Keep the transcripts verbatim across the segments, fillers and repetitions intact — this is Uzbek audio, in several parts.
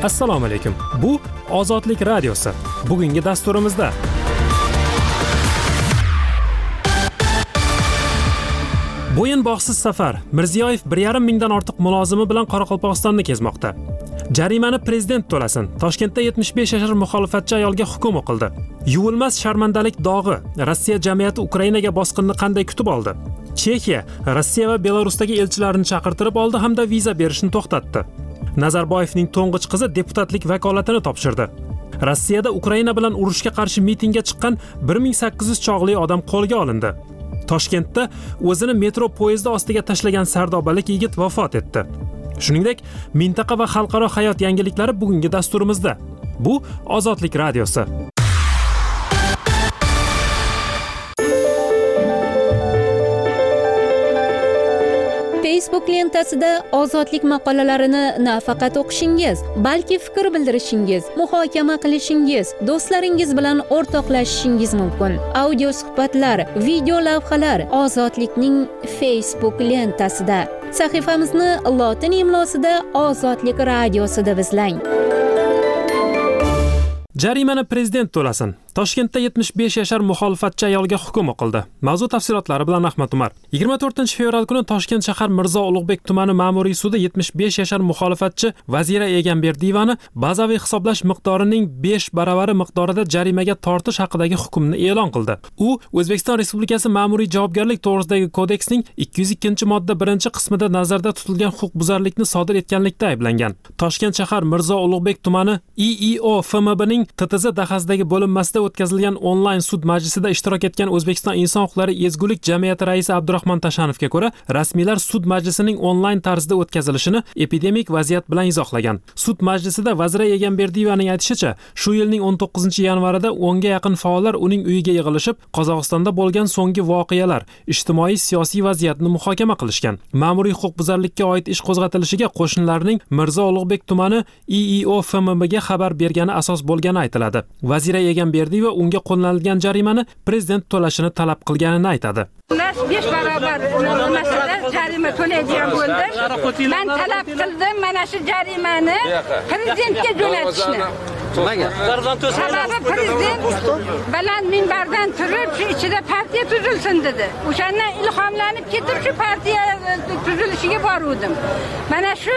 Assalomu alaykum. Bu Ozodlik radiosi. Bugungi dasturimizda Bo'yin-bog'siz safar. Mirziyoyev bir yarim mingdan ortiq mulozimi bilan Qoraqalpog'istonni kezmoqda. Jarimani prezident to'lasin. Toshkentda yetmish besh yashar muxolifatchi ayolga hukm o'qildi. Yuvilmas sharmandalik dog'i. Rossiya jamiyati Ukrainaga bosqinni qanday kutib oldi? Chexiya Rossiya va Belarusdagi elchilarini chaqirtirib oldi hamda viza berishni to'xtatdi. Nazarboyevning to'ng'ich qizi deputatlik vakolatini topshirdi. Rossiyada Ukraina bilan urushga qarshi mitingga chiqqan bir ming sakkiz yuz chog'li odam qo'lga olindi. Toshkentda o'zini metro poyezdi ostiga tashlagan sardobalik yigit vafot etdi. Shuningdek, mintaqa va xalqaro hayot yangiliklari bugungi dasturimizda. Bu Ozodlik radiosi. Facebook lentasida ozodlik maqolalarini nafaqat o'qishingiz, balki fikr bildirishingiz, muhokama qilishingiz, do'stlaringiz bilan o'rtoqlashishingiz mumkin. Audio suhbatlar, video lavhalar Ozodlikning Facebook lentasida. Sahifamizni lotin imlosida Ozodlik radiosi deb izlang. Jarimani prezident to'lasin. Toshkentda yetmish besh yashar muxolifatchi ayolga hukm o'qildi. Mavzu tafsilotlari bilan Ahmad Umar. yigirma to'rtinchi fevral kuni Toshkent shahar Mirzo Ulug'bek tumani ma'muriy sudi yetmish besh yashar muxolifatchi Vazira Egamberdiyevani bazaviy hisoblash miqdorining besh baravari miqdorida jarimaga tortish haqidagi hukmni e'lon qildi. U O'zbekiston Respublikasi ma'muriy javobgarlik to'g'risidagi kodeksning ikki yuz ikkinchi modda birinchi qismida nazarda tutilgan huquqbuzarlikni sodir etganlikda ayblangan. Toshkent shahar Mirzo Ulug'bek tumani I I O F M Bning T T Z dahasidagi bo'linmasida o'tkazilgan onlayn sud majlisida ishtirok etgan O'zbekiston Inson huquqlari ezgulik jamiyati raisi Abdurahmon Tashanovga ko'ra, rasmiylar sud majlisining onlayn tarzda o'tkazilishini epidemik vaziyat bilan izohlagan. Sud majlisida Vazira Egamberdiyevaning aytishicha, shu yilning o'n to'qqizinchi yanvarida o'nga yaqin faollar uning uyiga yig'ilishib, Qozog'istonda bo'lgan so'nggi voqealar, ijtimoiy siyosiy vaziyatni muhokama qilishgan. Ma'muriy huquqbuzarlikka oid ish qo'zg'atilishiga qo'shnilarning Mirzo Ulug'bek tumani I I O F M Bga xabar bergani asos bo'lgani aytiladi. Vazira Egamberdiyeva unga qo'llanilgan jarimani prezident to'lashini talab qilganini aytadi. Ular besh barobar masalada jarima to'laydigan bo'ldi. Men talab qildim mana shu jarimani prezidentga jo'natishni. Nimaga? Sababi prezident baland minbardan turib shu ichida partiya tuzilsin dedi. O'shandan ilhomlanib ketib shu partiya tuzilishiga boruvdim. Mana shu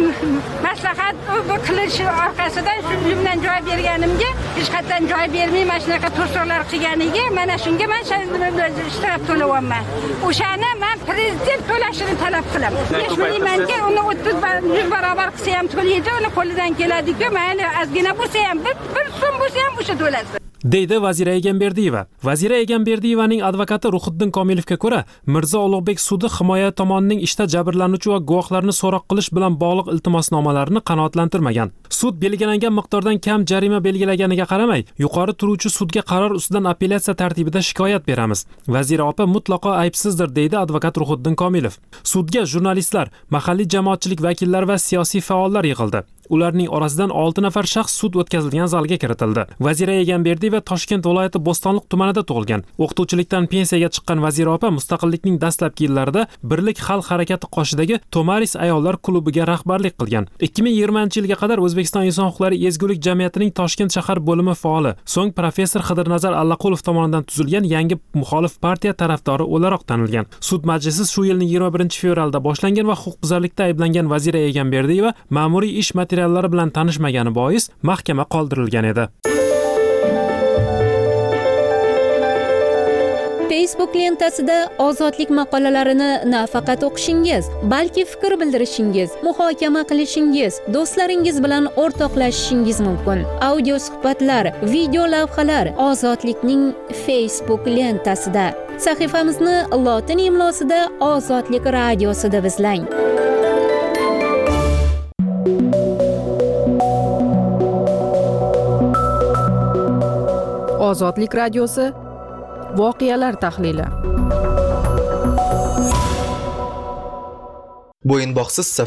maslahat qilish orqasidan shu uyimdan joy berganimga hech qachon joy bermay mana shunaqa to'siqlar qilganiga mana shunga men ishtirok to'layapman. O'shani men prezident to'lashini talab qilaman. Hech bilmaymanki uni o'ttiz yuz barobar qilsa ham to'laydi, uni qo'lidan keladi-ku, mayli ozgina bo'lsa ham bir bir so'm bo'lsa ham o'sha to'lasin. deydi Vazira Egamberdiyeva. Vazira Egamberdiyevaning advokati Ruhiddin Komilovga ko'ra, Mirzo Ulug'bek sudi himoya tomonining ishda jabrlanuvchi va guvohlarni so'roq qilish bilan bog'liq iltimosnomalarini qanoatlantirmagan. Sud belgilangan miqdordan kam jarima belgilaganiga qaramay, yuqori turuvchi sudga qaror ustidan apellyatsiya tartibida shikoyat beramiz. Vazira opa mutlaqo aybsizdir, deydi advokat Ruhiddin Komilov. Sudga jurnalistlar, mahalliy jamoatchilik vakillari va siyosiy faollar yig'ildi. Ularning orasidan olti nafar shaxs sud o'tkazilgan zalga kiritildi. Vazira Egamberdiyeva Toshkent viloyati Bo'stonliq tumanida tug'ilgan. O'qituvchilikdan pensiyaga chiqqan Vazira opa mustaqillikning dastlabki yillarida Birlik xalq harakati qoshidagi Tomaris ayollar klubiga rahbarlik qilgan. ikki ming yigirmanchi yilga qadar O'zbekiston Inson huquqlari ezgulik jamiyatining Toshkent shahar bo'limi faoli, so'ng professor Xidirnazar Allaqulov tomonidan tuzilgan yangi muxolif partiya tarafdori o'laroq tanilgan. Sud majlisi shu yilning yigirma birinchi fevralda boshlangan va huquqbuzarlikda ayblangan Vazira Egamberdiyeva ma'muriy ish materiallari bilan tanishmagani bois mahkama qoldirilgan edi. Facebook lentasida ozodlik maqolalarini nafaqat o'qishingiz, balki fikr bildirishingiz, muhokama qilishingiz, do'stlaringiz bilan o'rtoqlashishingiz mumkin. Audio suhbatlar, video lavhalar Ozodlikning Facebook lentasida. Sahifamizni lotin imlosida Ozodlik radiosi deb izlang. Ozodlik radiosi voqealar tahlili. Bo'yin-bog'siz safar.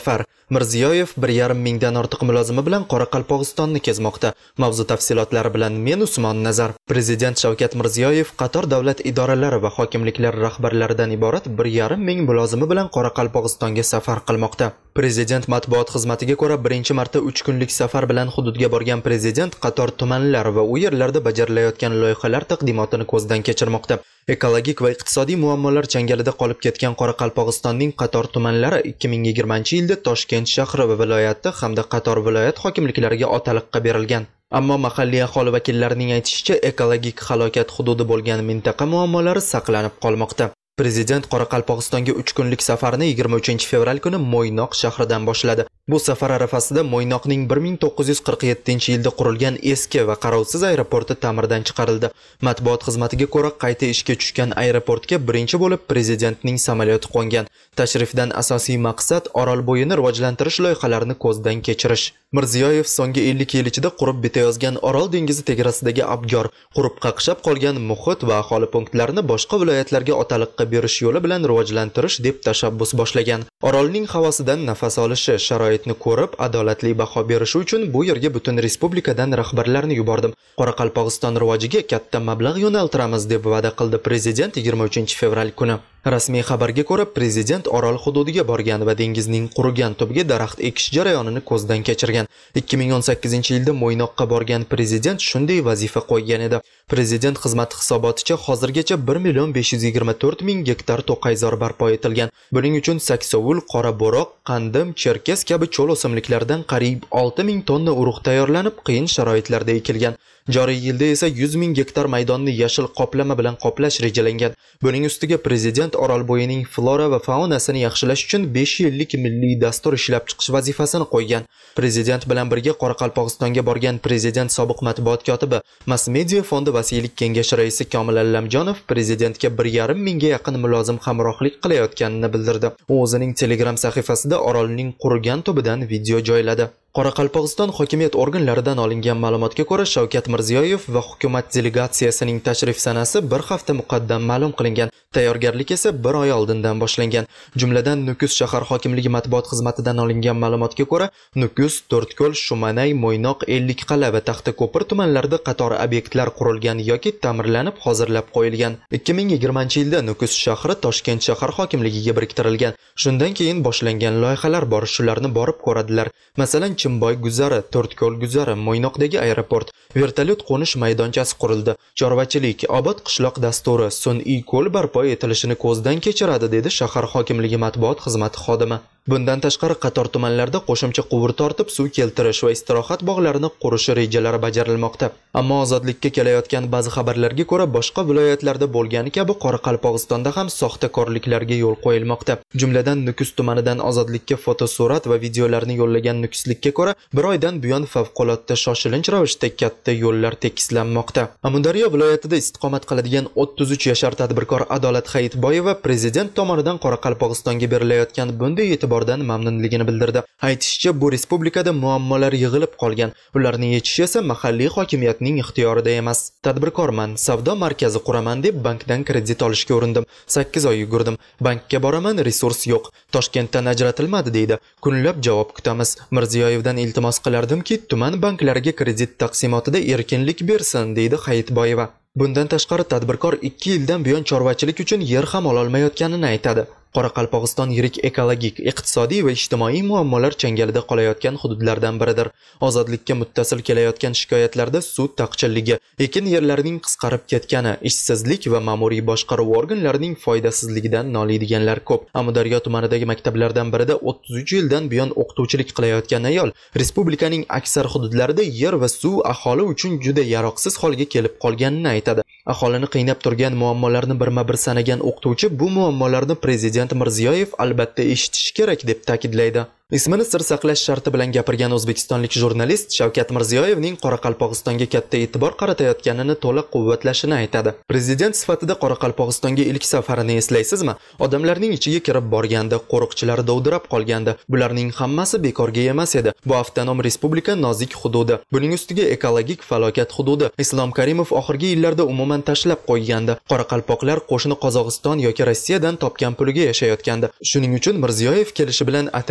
Mirziyoyev bir yarim mingdan ortiq mulozimi bilan Qoraqalpog'istonni kezmoqda. Mavzu tafsilotlari bilan men Usmon Nazar. Prezident Shavkat Mirziyoyev qator davlat idoralari va hokimliklar rahbarlaridan iborat bir yarim ming mulozimi bilan Qoraqalpog'istonga safar qilmoqda. Prezident matbuot xizmatiga ko'ra, birinchi marta uch kunlik safar bilan hududga borgan prezident qator tumanlar va u yerlarda bajarilayotgan loyihalar taqdimotini ko'zdan kechirmoqda. Ekologik va iqtisodiy muammolar changalida qolib ketgan Qoraqalpog'istonning qator tumanlari ikki ming yigirmanchi yilda Toshkent shahri va viloyati hamda qator viloyat hokimliklariga otaliqqa berilgan. Ammo mahalliy aholi vakillarining aytishicha, ekologik halokat hududi bo'lgan mintaqa muammolari saqlanib qolmoqda. Prezident Qoraqalpog'istonga uch kunlik safarini yigirma uchinchi fevral kuni Mo'ynoq shahridan boshladi. Bu safar arafasida Mo'ynoqning bir ming to'qqiz yuz qirq yettinchi yilda qurilgan eski va qarovsiz aeroporti ta'mirdan chiqarildi. Matbuot xizmatiga ko'ra, qayta ishga tushgan aeroportga birinchi bo'lib prezidentning samolyoti qo'ngan. Tashrifdan asosiy maqsad Orolbo'yini rivojlantirish loyihalarini ko'zdan kechirish. Mirziyoyev so'nggi ellik yil ichida qurib bitayozgan Orol dengizi tegarasidagi abgor, qurib qaqshab qolgan muhit va aholi punktlarini boshqa viloyatlarga otaliqqa berish yo'li bilan rivojlantirish deb tashabbus boshlagan. Orolning havosidan nafas olishi, sharoitni ko'rib, adolatli baho berishi uchun bu yerga butun respublikadan rahbarlarni yubordim. Qoraqalpog'iston rivojiga katta mablag' yo'naltiramiz deb va'da qildi prezident yigirma uchinchi fevral kuni. Rasmiy xabarga ko'ra, prezident Orol hududiga borgan va dengizning qurigan tubiga daraxt ekish jarayonini ko'zdan kechirgan. ikki ming o'n sakkizinchi yilda Mo'ynoqqa borgan prezident shunday vazifa qo'ygan edi. Prezident xizmati hisoboticha hozirgacha bir million besh yuz yigirma to'rt ming gektar to'qayzor barpo etilgan. Buning uchun saksovul, qora bo'roq, qandim, cherkes kabi cho'l o'simliklaridan qariyb olti ming tonna urug' tayyorlanib, qiyin sharoitlarda ekilgan. Joriy yilda esa yuz ming gektar maydonni yashil qoplama bilan qoplash rejalangan. Buning ustiga prezident Orolbo'yining flora va faunasini yaxshilash uchun besh yillik milliy dastur ishlab chiqish vazifasini qo'ygan. Prezident bilan birga Qoraqalpog'istonga borgan prezident sobiq matbuot kotibi, Mass Media fondi vasiylik kengashi raisi Komil Allamjonov prezidentga bir yarim mingga yaqin mulozim hamrohlik qilayotganini bildirdi. U o'zining Telegram sahifasida Orolning qurigan tubidan video joyladi. Qoraqalpog'iston hokimiyat organlaridan olingan ma'lumotga ko'ra, Shavkat Mirziyoyev va hukumat delegatsiyasining tashrif sanasi bir hafta muqaddam ma'lum qilingan. Tayyorgarlik esa bir oy oldindan boshlangan. Jumladan Nukus shahar hokimligi matbuot xizmatidan olingan ma'lumotga ko'ra, Nukus, To'rtko'l, Shumanay, Mo'ynoq, Ellikqal'a va Taxtako'pir tumanlarida qator obyektlar qurilgan yoki ta'mirlanib hozirlab qo'yilgan. ikki ming yigirmanchi yilda Nukus shahri Toshkent shahar hokimligiga biriktirilgan. Shundan keyin boshlangan loyihalar bor, shularni borib ko'radilar. Masalan, Chimboy guzari, To'rtko'l guzari, Mo'ynoqdagi aeroport, vertolyot qo'nish maydonchasi qurildi. Chorvachilik, obod qishloq dasturi, sun'iy ko'l barpo etilishini ko'zdan kechiradi, dedi shahar hokimligi matbuot xizmati xodimi. Bundan tashqari qator tumanlarda qo'shimcha quvur tortib suv keltirish va istirohat bog'larini qurish rejalari bajarilmoqda. Ammo ozodlikka kelayotgan ba'zi xabarlarga ko'ra, boshqa viloyatlarda bo'lgani kabi Qoraqalpog'istonda ham soxtakorliklarga yo'l qo'yilmoqda. Jumladan Nukus tumanidan ozodlikka fotosurat va videolarni yo'llagan nukuslikka ko'ra, bir oydan buyon favqulodda shoshilinch ravishda katta yo'llar tekislanmoqda. Amudaryo viloyatida istiqomat qiladigan o'ttiz uch yashar tadbirkor Adolat Hayitboyeva prezident tomonidan Qoraqalpog'istonga berilayotgan bunday e'tibordan mamnunligini bildirdi. Aytishicha, bu respublikada muammolar yig'ilib qolgan. Ularni yechish esa mahalliy hokimiyatning ixtiyorida emas. Tadbirkorman, savdo markazi quraman deb bankdan kredit olishga urindim. sakkiz oy yugurdim. Bankka boraman, resurs yo'q. Toshkentdan ajratilmadi deydi. Kunlab javob kutamiz. Mirziyoyevdan iltimos qilardimki, tuman banklariga kredit taqsimotida erkinlik bersin, deydi Hayitboyeva. Bundan tashqari tadbirkor ikki yildan buyon chorvachilik uchun yer ham ololmayotganini aytadi. Qoraqalpog'iston yirik ekologik, iqtisodiy va ijtimoiy muammolar changalida qolayotgan hududlardan biridir. Ozodlikka muttasil kelayotgan shikoyatlarda suv taqchilligi, ekin yerlarining qisqarib ketgani, ishsizlik va ma'muriy boshqaruv organlarining foydasizligidan noliydiganlar ko'p. Amudaryo tumanidagi maktablardan birida o'ttiz uch yildan buyon o'qituvchilik qilayotgan ayol respublikaning aksar hududlarida yer va suv aholi uchun juda yaroqsiz holga kelib qolganini aytadi. Aholini qiynab turgan muammolarni birma-bir sanagan o'qituvchi bu muammolarni prezident Mirziyoyev albatta eshitishi kerak deb ta'kidlaydi. Ismini sir saqlash sharti bilan gapirgan o'zbekistonlik jurnalist Shavkat Mirziyoyevning Qoraqalpog'istonga katta e'tibor qaratayotganini to'liq quvvatlashini aytadi. Prezident sifatida Qoraqalpog'istonga ilk safarini eslaysizmi? Odamlarning ichiga kirib borganda, qo'riqchilar dovdirab qolganda, bularning hammasi bekorga emas edi. Bu avtonom respublika nozik hududi. Buning ustiga ekologik falokat hududi. Islom Karimov oxirgi yillarda umuman tashlab qo'yganda, qoraqalpoqlar qo'shni Qozog'iston yoki Rossiyadan topgan puliga yashayotgandi. Shuning uchun Mirziyoyev kelishi bilan ataylab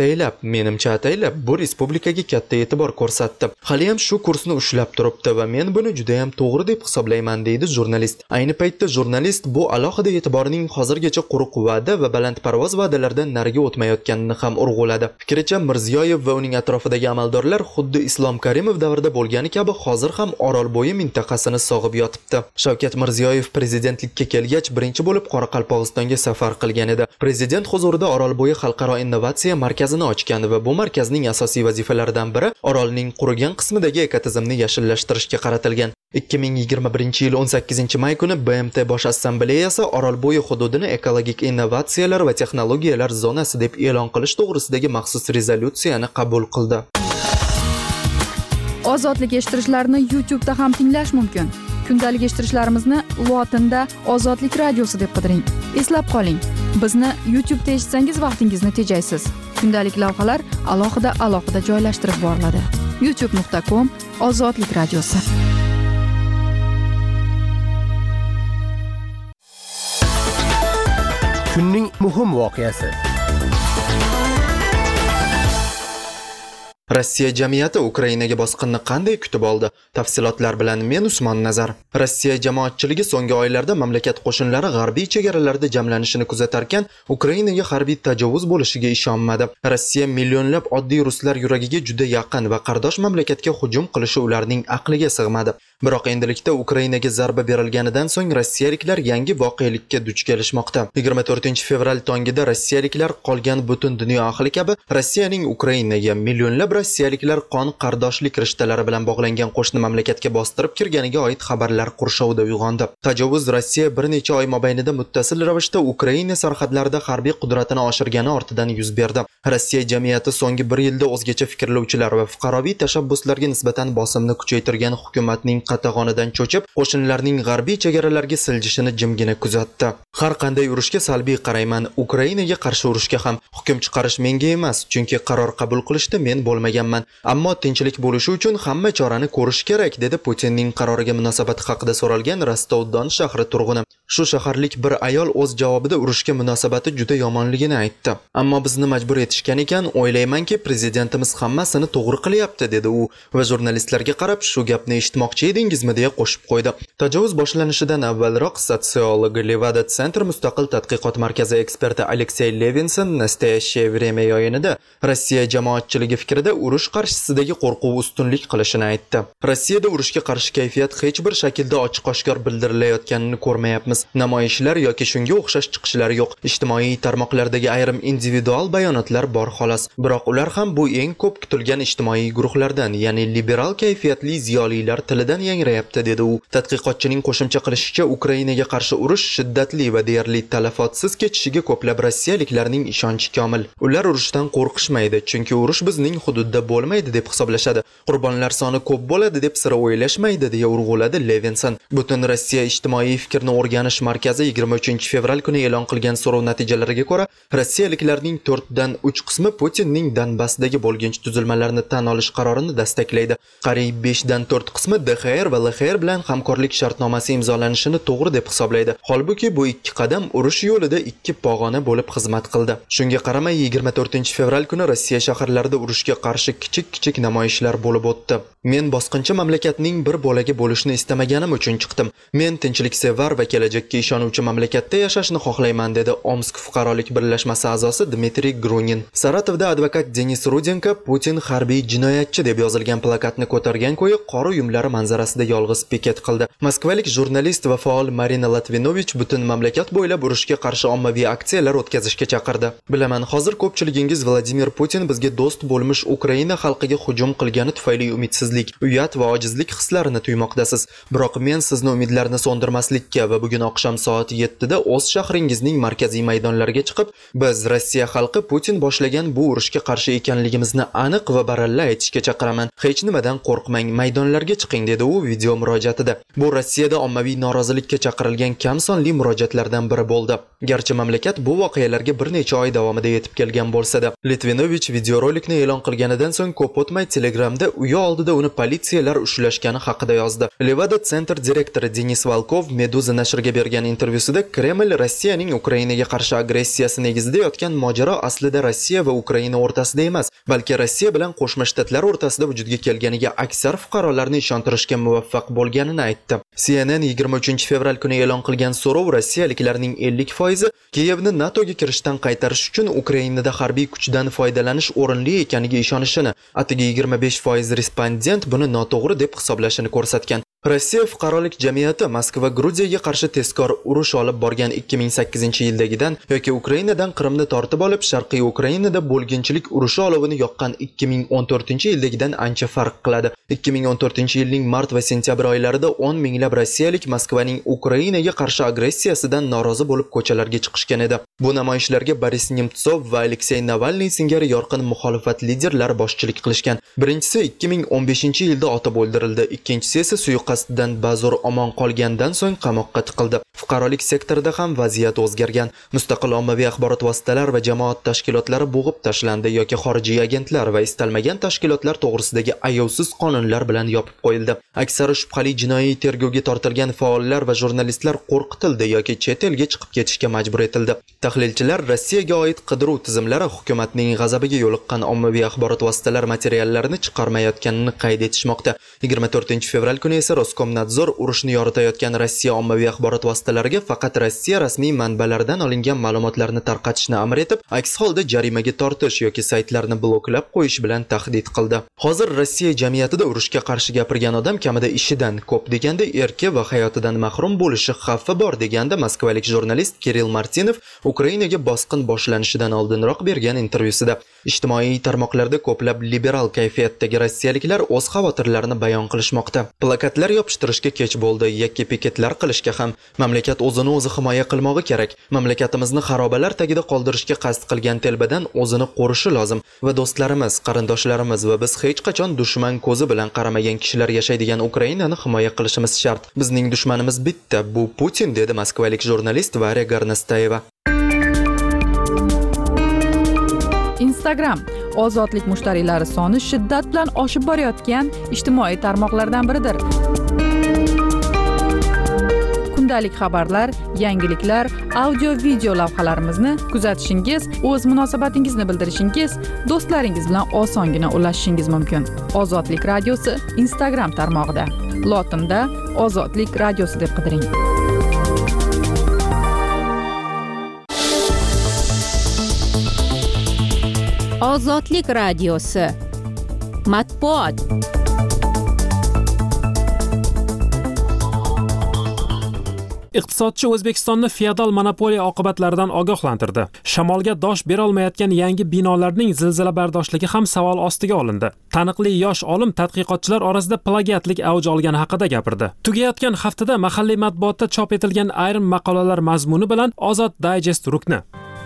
menimcha ataylab bu respublikaga katta e'tibor ko'rsatdi. Hali ham shu kursni ushlab turibdi va men buni juda ham to'g'ri deb hisoblayman, deydi jurnalist. Ayni paytda jurnalist bu alohida e'tiborning hozirgacha quruq va'da va balandparvoz va'dalardan nariga o'tmayotganini ham urg'uladi. Fikricha, Mirziyoyev va uning atrofidagi amaldorlar xuddi Islom Karimov davrida bo'lgani kabi hozir ham Orolbo'yi mintaqasini sog'ib yotibdi. Shavkat Mirziyoyev prezidentlikka kelgach birinchi bo'lib Qoraqalpog'istonga safar qilgan edi. Prezident huzurida Orolbo'yi xalqaro innovatsiya markazini ochgan va bu markazning asosiy vazifalaridan biri Orolning qurigan qismidagi ekotizimni yashillashtirishga qaratilgan. ikki ming yigirma birinchi yil o'n sakkizinchi may kuni B M T Bosh assambleyasi Orolbo'yi hududini ekologik innovatsiyalar va texnologiyalar zonasi deb e'lon qilish to'g'risidagi maxsus rezolyutsiyani qabul qildi. Ozodlik eshittirishlarni YouTube da ham tinglash mumkin. Kundalik eshittirishlarimizni lotinda Ozodlik radiosi deb qidiring. Eslab qoling, bizni YouTube da eshitsangiz vaqtingizni tejaysiz. Kundalik lavhalar alohida alohida joylashtirib boriladi. youtube nuqta com Ozodlik radiosi. Kunning muhim voqeasi. Rossiya jamiyati Ukrainaga bosqinni qanday kutib oldi? Tafsilotlar bilan men Usmon Nazar. Rossiya jamoatchiligi so'nggi oylarda mamlakat qo'shinlari g'arbiy chegaralarda jamlanishini kuzatarkan, Ukrainaga harbiy tajovuz bo'lishiga ishonmadi. Rossiya millionlab oddiy ruslar yuragiga juda yaqin va qardosh mamlakatga hujum qilishi ularning aqliga sig'madi. Biroq endilikda Ukrainaga zarba berilganidan so'ng rossiyaliklar yangi voqelikka duch kelishmoqda. yigirma to'rtinchi fevral tongida rossiyaliklar qolgan butun dunyo ahli kabi Rossiyaning Ukrainaga millionlab rossiyaliklar qon qardoshlik rishtalari bilan bog'langan qo'shni mamlakatga bostirib kirganiga oid xabarlar qurshovida uyg'ondi. Tajovuz Rossiya bir necha oy mobaynida muttasil ravishda Ukraina sarhadlarida harbiy qudratini oshirgani ortidan yuz berdi. Rossiya jamiyati so'nggi bir yilda o'zgacha fikrlovchilar va fuqaroviy tashabbuslarga nisbatan bosimni kuchaytirgan hukumatning qatag'onidan cho'chib, qo'shinlarning g'arbiy chegaralarga siljishini jimgina kuzatdi. Har qanday urushga salbiy qarayman, Ukrainaga qarshi urushga ham hukm chiqarish menga emas, chunki qaror qabul qilishda men bo'lmaganman. Ammo tinchlik bo'lishi uchun hamma chorani ko'rish kerak, dedi Putinning qaroriga munosabati haqida so'ralgan Rostov-Don shahri turg'uni. Shu shaharlik bir ayol o'z javobida urushga munosabati juda yomonligini aytdi. Ammo bizni majbur etishgan ekan, o'ylaymanki, prezidentimiz hammasini to'g'ri qilyapti, dedi u va jurnalistlarga qarab, shu gapni eshitmoqchi edingizmi deya qo'shib qo'ydi. Tajovuz boshlanishidan avvalroq sotsiolog Levada Center mustaqil tadqiqot markazi eksperti Aleksey Levinson Nastoящее время yo'yinida Rossiya jamoatchiligi fikrida urush qarshisidagi qo'rquv ustunlik qilishini aytdi. Rossiyada urushga qarshi kayfiyat hech bir shaklda ochiq-oshkor bildirilayotganini ko'rmayapmiz. Namoyishlar yoki shunga o'xshash chiqishlar yo'q. Ijtimoiy tarmoqlardagi ayrim individual bayonotlar bor xolos. Biroq ular ham bu eng ko'p kutilgan ijtimoiy guruhlardan, ya'ni liberal kayfiyatli ziyolilar tilidan yangrayapti, dedi u. Tadqiqotchining qo'shimcha qilishicha, Ukrainaga qarshi urush shiddatli va deyarli talafotsiz kechishiga ko'plab rossiyaliklarning ishonchi komil. Ular urushdan qo'rqishmaydi, chunki urush bizning hududda bo'lmaydi deb hisoblashadi. Qurbonlar soni ko'p bo'ladi deb sira o'ylashmaydi, deya urg'uladi Levinson. Butun Rossiya ijtimoiy fikrni o'rganish markazi yigirma uchinchi fevral kuni e'lon qilgan so'rov natijalariga ko'ra, rossiyaliklarning to'rtdan uch qismi Putinning Donbassdagi bo'lginch tuzilmalarni tan olish qarorini dastaklaydi. Qariyb beshdan to'rt qismi D X R va L X R bilan hamkorlik shartnomasi imzolanishini to'g'ri deb hisoblaydi. Holbuki bu ikki qadam urush yo'lida ikki pog'ona bo'lib xizmat qildi. Shunga qaramay yigirma to'rtinchi fevral kuni Rossiya shaharlarida urushga qarshi kichik-kichik namoyishlar bo'lib o'tdi. Men bosqinchi mamlakatning bir bo'lagi bo'lishni istamaganim uchun chiqdim. Men tinchliksevar va kelajakka ishonuvchi mamlakatda yashashni xohlayman, dedi Omsk fuqarolik birlashmasi a'zosi Dmitriy Grunin. Saratovda advokat Denis Rudenko Putin harbiy jinoyatchi deb yozilgan plakatni ko'targan ko'yi qor uyumlari manzarasida yolg'iz piket qildi. Moskvalik jurnalist va faol Marina Latvinovich butun mamlakat bo'ylab urushga qarshi ommaviy aksiyalar o'tkazishga chaqirdi. Bilaman, hozir ko'pchiligingiz Vladimir Putin bizga do'st bo'lmish Ukraina xalqiga hujum qilgani tufayli umidsizlik, uyat va ojizlik hislarini tuymoqdasiz. Biroq men sizni umidlarni so'ndirmaslikka va bugun oqshom soat yettida o'z shahringizning markaziy maydonlariga chiqib, biz Rossiya xalqi Putin boshlagan bu urushga qarshi ekanligimizni aniq va baralla aytishga chaqiraman. Hech nimadan qo'rqmang, maydonlarga chiqing, dedi u u video murojaatida. Bu Rossiyada ommaviy norozilikka chaqirilgan kam sonli murojaatlardan biri bo'ldi. Garchi mamlakat bu voqealarga bir necha oy davomida yetib kelgan bo'lsa-da, Litvinovich videorolikni e'lon qilganidan so'ng ko'p o'tmay Telegramda uyi oldida uni politsiyalar ushlashgani haqida yozdi. Levada Center direktori Denis Volkov Meduza nashriga bergan intervyusida Kreml Rossiyaning Ukrainaga qarshi agressiyasi negizida yotgan mojaro aslida Rossiya va Ukraina o'rtasida emas, balki Rossiya bilan Qo'shma Shtatlar o'rtasida vujudga kelganiga aksar fuqarolarni ishontirishga muvaffaq bo'lganini aytdi. C N N yigirma uchinchi fevral kuni e'lon qilgan so'rov rossiyaliklarning ellik foizi Kiyevni NATOga kirishdan qaytarish uchun Ukrainada harbiy kuchdan foydalanish o'rinli ekaniga ishonishini, atigi yigirma besh foiz respondent buni noto'g'ri deb hisoblashini ko'rsatgan. Rossiya fuqarolik jamiyati Moskva Gruziyaga qarshi tezkor urush olib borgan ikki ming sakkizinchi yildagidan yoki Ukrainadan Qrimni tortib olib Sharqiy Ukrainada bo'lginchilik urushi olovini yoqqan ikki ming o'n to'rtinchi yildagidan ancha farq qiladi. ikki ming o'n to'rtinchi yilning mart va sentyabr oylarida o'n minglab rossiyalik Moskvaning Ukrainaga qarshi agressiyasidan norozi bo'lib ko'chalarga chiqishgan edi. Bu namoyishlarga Boris Nemtsov va Aleksey Navalniy singari yorqin muxolifat liderlari boshchilik qilishgan. Birinchisi ikki ming o'n beshinchi yilda otib o'ldirildi, ikkinchisi esa suiqasddan ba'zur omon qolgandan so'ng qamoqqa tiqildi. Fuqarolik sektorida ham vaziyat o'zgargan. Mustaqil ommaviy axborot vositalari va jamoat tashkilotlari bo'g'ib tashlandi yoki xorijiy agentlar va istalmagan tashkilotlar to'g'risidagi ayovsiz qonunlar bilan yopib qo'yildi. Aksari shubhali jinoiy tergovga tortilgan faollar va jurnalistlar qo'rqitildi yoki chet elga chiqib ketishga majbur etildi. Tahlilchilar Rossiyaga oid qidiruv tizimlari hukumatning g'azabiga yo'liqqan ommaviy axborot vositalari materiallarini chiqarmayotganini qayd etishmoqda. yigirma to'rtinchi fevral kuni esa Roskomnadzor urushni yoritayotgan Rossiya ommaviy axborot vositalariga faqat Rossiya rasmiy manbalaridan olingan ma'lumotlarni tarqatishni amr etib, aks holda jarimaga tortish yoki saytlarni bloklab qo'yish bilan tahdid qildi. Hozir Rossiya jamiyatida urushga qarshi gapirgan odam kamida ishidan, ko'p deganda erki va hayotidan mahrum bo'lishi xavfi bor deganda moskvalik jurnalist Kirill Martinov Ukrainaga bosqin boshlanishidan oldinroq bergan intervyusida. Ijtimoiy tarmoqlarda ko'plab liberal kayfiyatdagi rossiyaliklar o'z xavotirlarini bayon qilishmoqda. Plakatlar yopishtirishga kech bo'ldi, yakka piketlar qilishga ham. Mamlakat o'zini o'zi himoya qilmog'i kerak. Mamlakatimizni xarobalar tagida qoldirishga qasd qilgan telbadan o'zini qo'rishi lozim va do'stlarimiz, qarindoshlarimiz va biz hech qachon dushman ko'zi bilan qaramagan kishilar yashaydigan Ukrainani himoya qilishimiz shart. Bizning dushmanimiz bitta, bu Putin, dedi moskvalik jurnalist Varya Garnastayeva. Instagram ozodlik mushtariylari soni shiddat bilan oshib borayotgan ijtimoiy tarmoqlardan biridir. Kundalik xabarlar, yangiliklar, audio video lavhalarimizni kuzatishingiz, o'z munosabatingizni bildirishingiz, do'stlaringiz bilan osongina ulashishingiz mumkin. Ozodlik radiosi Instagram tarmog'ida. Lotinda Ozodlik radiosi deb qidiring. Ozodlik radiosi. Matbuot. Iqtisodchi O'zbekistonni feodal monopoliya oqibatlaridan ogohlantirdi. Shamolga dosh bera olmayotgan yangi binolarning zilzila bardoshligi ham savol ostiga olindi. Taniqli yosh olim tadqiqotchilar orasida plagiatlik avj olgani haqida gapirdi. Tugayotgan haftada mahalliy matbuotda chop etilgan ayrim maqolalar mazmuni bilan Ozod Digest rukni.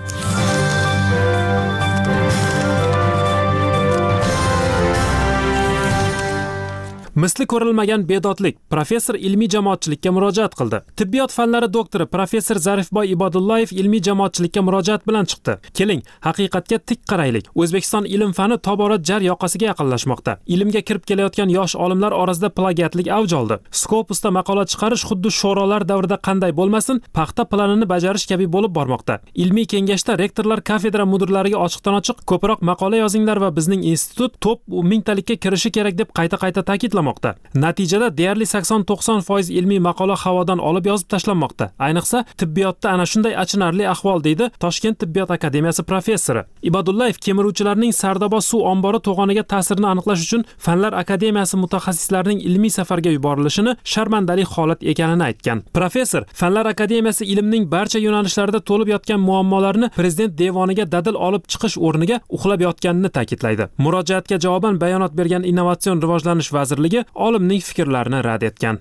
Misli ko'rilmagan bedodlik. Professor ilmiy jamoatchilikka murojaat qildi. Tibbiyot fanlari doktori professor Zarifboy Ibodullayev ilmiy jamoatchilikka murojaat bilan chiqdi. Keling, haqiqatga tik qaraylik. O'zbekiston ilm fani tobora jar yoqasiga yaqinlashmoqda. Ilmga kirib kelayotgan yosh olimlar orasida plagiatlik avj oldi. Scopusda maqola chiqarish xuddi sho'rolar davrida qanday bo'lmasin, paxta planini bajarish kabi bo'lib bormoqda. Ilmiy kengashda rektorlar kafedra mudirlariga ochiqdan-ochiq ko'proq maqola yozinglar va bizning institut top mingtalikka kirishi kerak deb qayta-qayta ta'kidlamoqda. Natijada deyarli sakson to'qson foiz ilmiy maqola havodan olib yozib tashlanmoqda. Ayniqsa tibbiyotda ana shunday achinarli ahvol, deydi Toshkent tibbiyot akademiyasi professori. Ibodullayev kemiruvchilarning Sardoba suv ombori to'g'oniga ta'sirini aniqlash uchun Fanlar akademiyasi mutaxassislarining ilmiy safarga yuborilishini sharmandali holat ekanini aytgan. Professor Fanlar akademiyasi ilmning barcha yo'nalishlarida to'lib yotgan muammolarni prezident devoniga dadil olib chiqish o'rniga uxlab yotganini ta'kidlaydi. Murojaatga javoban bayonot bergan Innovatsion rivojlanish vazirligi olimning fikrlarini rad etgan.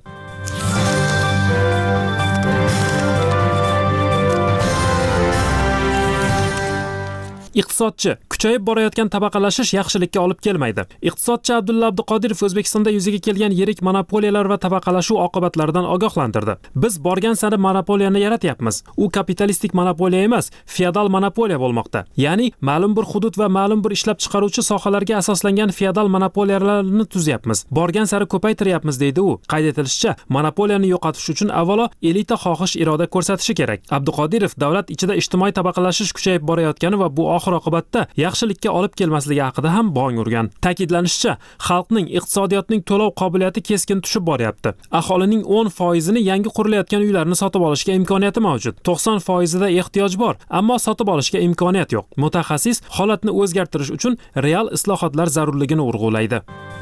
Iqtisodchi Kuchayib borayotgan tabaqalashish yaxshilikka olib kelmaydi. Iqtisodchi Abdulla Abduqodirov O'zbekistonda yuzaga kelgan yirik monopoliyalar va tabaqalashuv oqibatlaridan ogohlantirdi. Biz borgan sari monopoliyani yaratyapmiz. U kapitalistik monopoliya emas, feodal monopoliya bo'lmoqda. Ya'ni ma'lum bir hudud va ma'lum bir ishlab chiqaruvchi sohalarga asoslangan feodal monopoliyalarni tuzyapmiz. Borgan sari ko'paytiryapmiz deydi u. Qayd etilishicha, monopoliyani yo'qotish uchun avvalo elita xohish iroda ko'rsatishi kerak. Abduqodirov davlat ichida ijtimoiy tabaqalashish kuchayib borayotgani va bu oxir oqibatda yaxshilikka olib kelmasligi haqida ham bong urgan. Ta'kidlanishicha, xalqning iqtisodiyotning to'lov qobiliyati keskin tushib boryapti. Aholining o'n foizini yangi qurilayotgan uylarni sotib olishga imkoniyati mavjud. to'qson foizida ehtiyoj bor, ammo sotib olishga imkoniyat yo'q. Mutaxassis holatni o'zgartirish uchun real islohotlar zarurligini urg'ulaydi.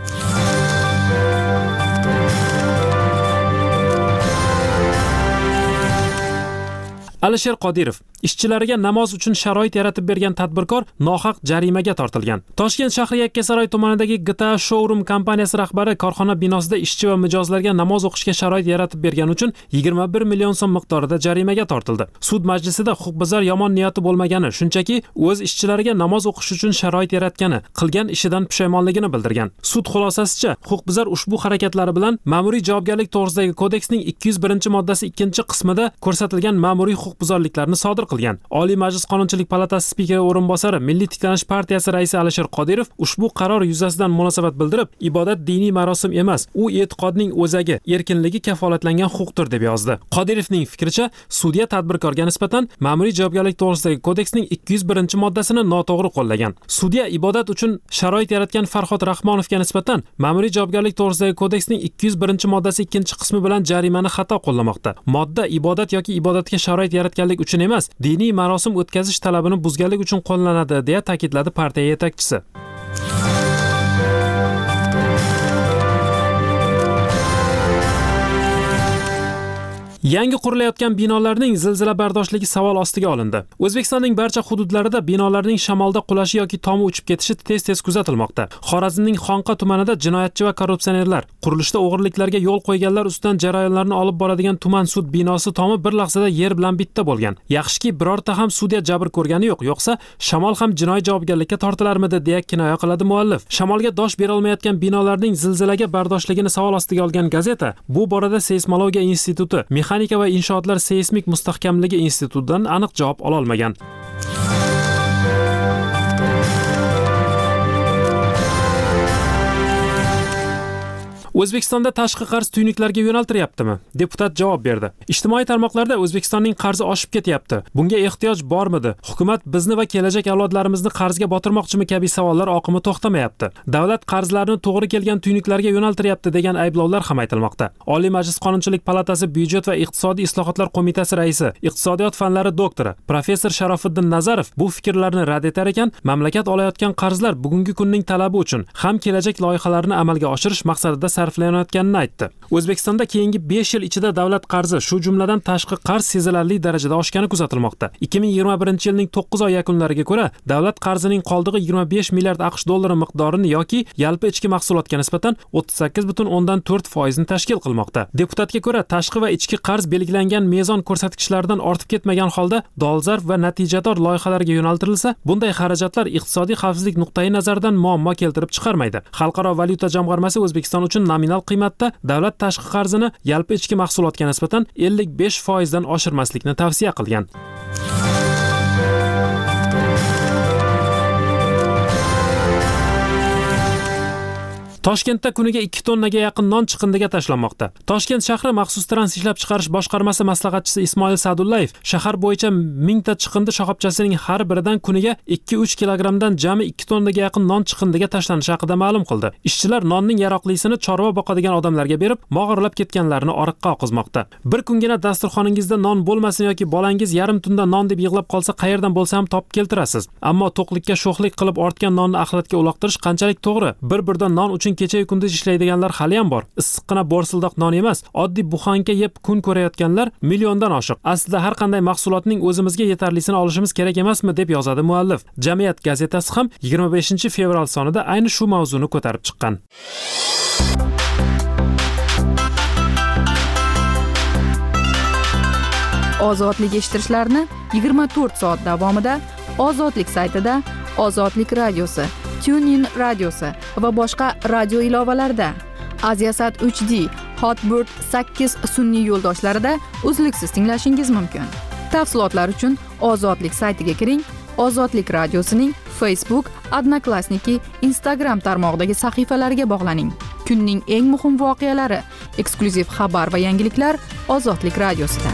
Alisher Qodirov ishchilariga namoz uchun sharoit yaratib bergan tadbirkor nohaq jarimaga tortilgan. Toshkent shahri Yakkasaroy tumanidagi G T A Showroom kompaniyasi rahbari korxona binosida ishchi va mijozlarga namoz o'qishga sharoit yaratib bergani uchun yigirma bir million so'm miqdorida jarimaga tortildi. Sud majlisida huquqbuzar yomon niyati bo'lmagani, shunchaki o'z ishchilariga namoz o'qish uchun sharoit yaratgani, qilgan ishidan pushaymonligini bildirgan. Sud xulosasicha, huquqbuzar ushbu harakatlari bilan ma'muriy javobgarlik to'g'risidagi kodeksning ikki yuz birinchi moddasi ikkinchi qismida ko'rsatilgan ma'muriy huquqbuzarliklarni sodir qilgan. Oliy Majlis Qonunchilik palatasi spikeri o'rinbosari, Milliy tiklanish partiyasi raisi Alisher Qodirov ushbu qaror yuzasidan munosabat bildirib, ibodat diniy marosim emas, u e'tiqodning o'zagi, erkinligi kafolatlangan huquqdir deb yozdi. Qodirovning fikricha, sudya tadbirkorga nisbatan ma'muriy javobgarlik to'g'risidagi kodeksning ikki yuz birinchi moddasini noto'g'ri qo'llagan. Sudya ibodat uchun sharoit yaratgan Farhod Rahmonovga nisbatan ma'muriy javobgarlik to'g'risidagi kodeksning ikki yuz birinchi moddasi ikkinchi qismi bilan jarimani xato qo'llamoqda. Modda ibodat yoki ibodatga sharoit yaratganlik uchun emas, diniy marosim o'tkazish talabini buzganlik uchun qo'llanadi, deya ta'kidladi partiya yetakchisi. Yangi qurilayotgan binolarning zilzila bardoshligi savol ostiga olindi. O'zbekistonning barcha hududlarida binolarning shamolda qulashi yoki tomi uchib ketishi tez-tez kuzatilmoqda. Xorazmning Xonqa tumanida jinoyatchi va korrupsionerlar, qurilishda o'g'irliklarga yo'l qo'yganlar ustidan jarayonlarni olib boradigan tuman sud binosi tomi bir lahzada yer bilan bitta bo'lgan. Yaxshiki birorta ham sudya jabr ko'rgani yo'q, yo'qsa shamol ham jinoiy javobgarlikka tortilarmidi, deya kinoya qiladi muallif. Shamolga dosh bera olmayotgan binolarning zilzilaga bardoshligini savol ostiga olgan gazeta bu borada Seysmologiya instituti, Mexanika va inshootlar seysmik mustahkamligi institutidan aniq javob ola olmagan. O'zbekistonda tashqi qarz tuynuklariga yo'naltiryaptimi? Deputat javob berdi. Ijtimoiy tarmoqlarda O'zbekistonning qarzi oshib ketyapti. Bunga ehtiyoj bormidi? Hukumat bizni va kelajak avlodlarimizni qarzga botirmoqchimi kabi savollar oqimi to'xtamayapti. Davlat qarzlarini to'g'ri kelgan tuynuklariga yo'naltiryapti degan ayblovlar ham aytilmoqda. Oliy Majlis Qonunchilik palatasi Byudjet va iqtisodiy islohotlar qo'mitasi raisi, iqtisodiyot fanlari doktori, professor Sharofiddin Nazarov bu fikrlarni rad etar ekan, mamlakat olayotgan qarzlar bugungi kunning talabi uchun ham kelajak loyihalarini amalga oshirish maqsadida sarflanayotganini aytdi. O'zbekistonda keyingi besh yil ichida davlat qarzi, shu jumladan tashqi qarz sezilarli darajada oshgani kuzatilmoqda. ikki ming yigirma birinchi yilning to'qqiz oy yakunlariga ko'ra, davlat qarzining qoldig'i yigirma besh milliard AQSh dollari miqdorini yoki yalpi ichki mahsulotga nisbatan o'ttiz sakkiz butun o'ndan to'rt foizni tashkil qilmoqda. Deputatga ko'ra, tashqi va ichki qarz belgilangan mezon ko'rsatkichlaridan ortib ketmagan holda dolzarb va natijador loyihalarga yo'naltirilsa, bunday xarajatlar iqtisodiy xavfsizlik nuqtai nazaridan muammo keltirib chiqarmaydi. Xalqaro valyuta jamg'armasi O'zbekiston uchun nominal qiymatda davlat tashqi qarzini yalpi ichki mahsulotga nisbatan ellik besh foizdan oshirmaslikni tavsiya qilgan. Toshkentda kuniga ikki tonnaga yaqin non chiqindiga tashlanmoqda. Toshkent shahri maxsus trans ishlab chiqarish boshqarmasi maslahatchisi Ismoil Sadullayev shahar bo'yicha mingta chiqindi shoxobchasining har biridan kuniga ikki uch kilogramdan jami ikki tonnaga yaqin non chiqindiga tashlanishi haqida ma'lum qildi. Ishchilar nonning yaroqlisini chorva boqadigan odamlarga berib, mog'orlab ketganlarini oriqqa oqizmoqda. Bir kungina dasturxoningizda non bo'lmasin yoki bolangiz yarim tunda non deb yig'lab qolsa, qayerdan bo'lsa ham topib keltirasiz. Ammo to'qlikka sho'xlik qilib ortgan nonni axlatga uloqtirish qanchalik to'g'ri? Bir-birdan non uchun kecha-yu kunduz ishlaydiganlar hali ham bor. Issiqqina borsildoq non emas, oddiy buxanka yeb kun ko'rayotganlar milliondan oshiq. Aslida har qanday mahsulotning o'zimizga yetarlisini olishimiz kerak emasmi, deb yozadi muallif. Jamiyat gazetasi ham yigirma beshinchi fevral sonida ayni shu mavzuni ko'tarib chiqqan. Ozodlik eshittirishlarni yigirma to'rt soat davomida Ozodlik saytida Ozodlik radiosi, TuneIn radiosi va boshqa radio ilovalarida. Aziasat uch D, Hotbird sakkiz sun'iy yo'ldoshlarida uzluksiz tinglashingiz mumkin. Tafsilotlar uchun Ozodlik saytiga kiring. Ozodlik radiosining Facebook, Odnoklassniki, Instagram tarmog'idagi sahifalariga bog'laning. Kunning eng muhim voqealari, eksklyuziv xabar va yangiliklar Ozodlik radiosida.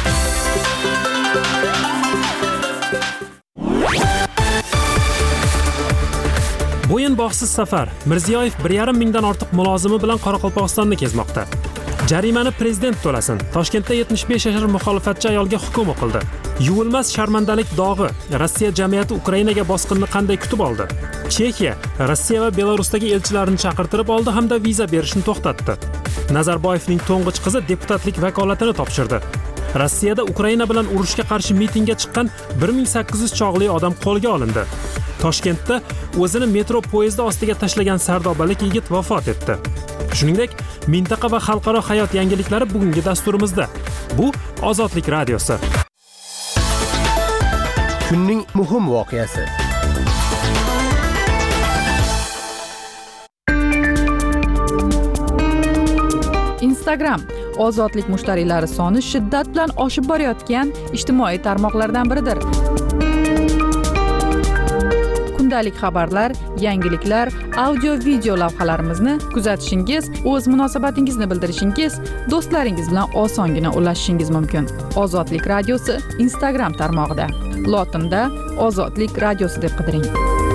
Bo'yin bog'siz safar. Mirziyoyev bir yarim mingdan ortiq mulozimi bilan Qoraqalpog'istonni kezmoqda. Jarimani prezident to'lasin. Toshkentda yetmish besh yashar muxolifatchi ayolga hukm o'qildi. Yuvilmas sharmandalik dog'i. Rossiya jamiyati Ukrainaga bosqinni qanday kutib oldi? Chexiya Rossiya va Belarusdagi elchilarini chaqirtirib oldi hamda viza berishni to'xtatdi. Nazarboyevning to'ng'ich qizi deputatlik vakolatini topshirdi. Rossiyada Ukraina bilan urushga qarshi mitingga chiqqan bir ming sakkiz yuz chog'li odam qo'lga olindi. Toshkentda o'zini metro poyezdi ostiga tashlagan sardobalik yigit vafot etdi. Shuningdek, mintaqa va xalqaro hayot yangiliklari bugungi dasturimizda. Bu Ozodlik radiosi. Kunning muhim voqeasi. Instagram ozodlik mushtariylari soni shiddat bilan oshib borayotgan ijtimoiy tarmoqlardan biridir. Kundalik xabarlar, yangiliklar, audio-video lavhalarimizni kuzatishingiz, o'z munosabatingizni bildirishingiz, do'stlaringiz bilan osongina ulashishingiz mumkin. Ozodlik radiosi Instagram tarmog'ida. Lotinda Ozodlik radiosi deb qidiring.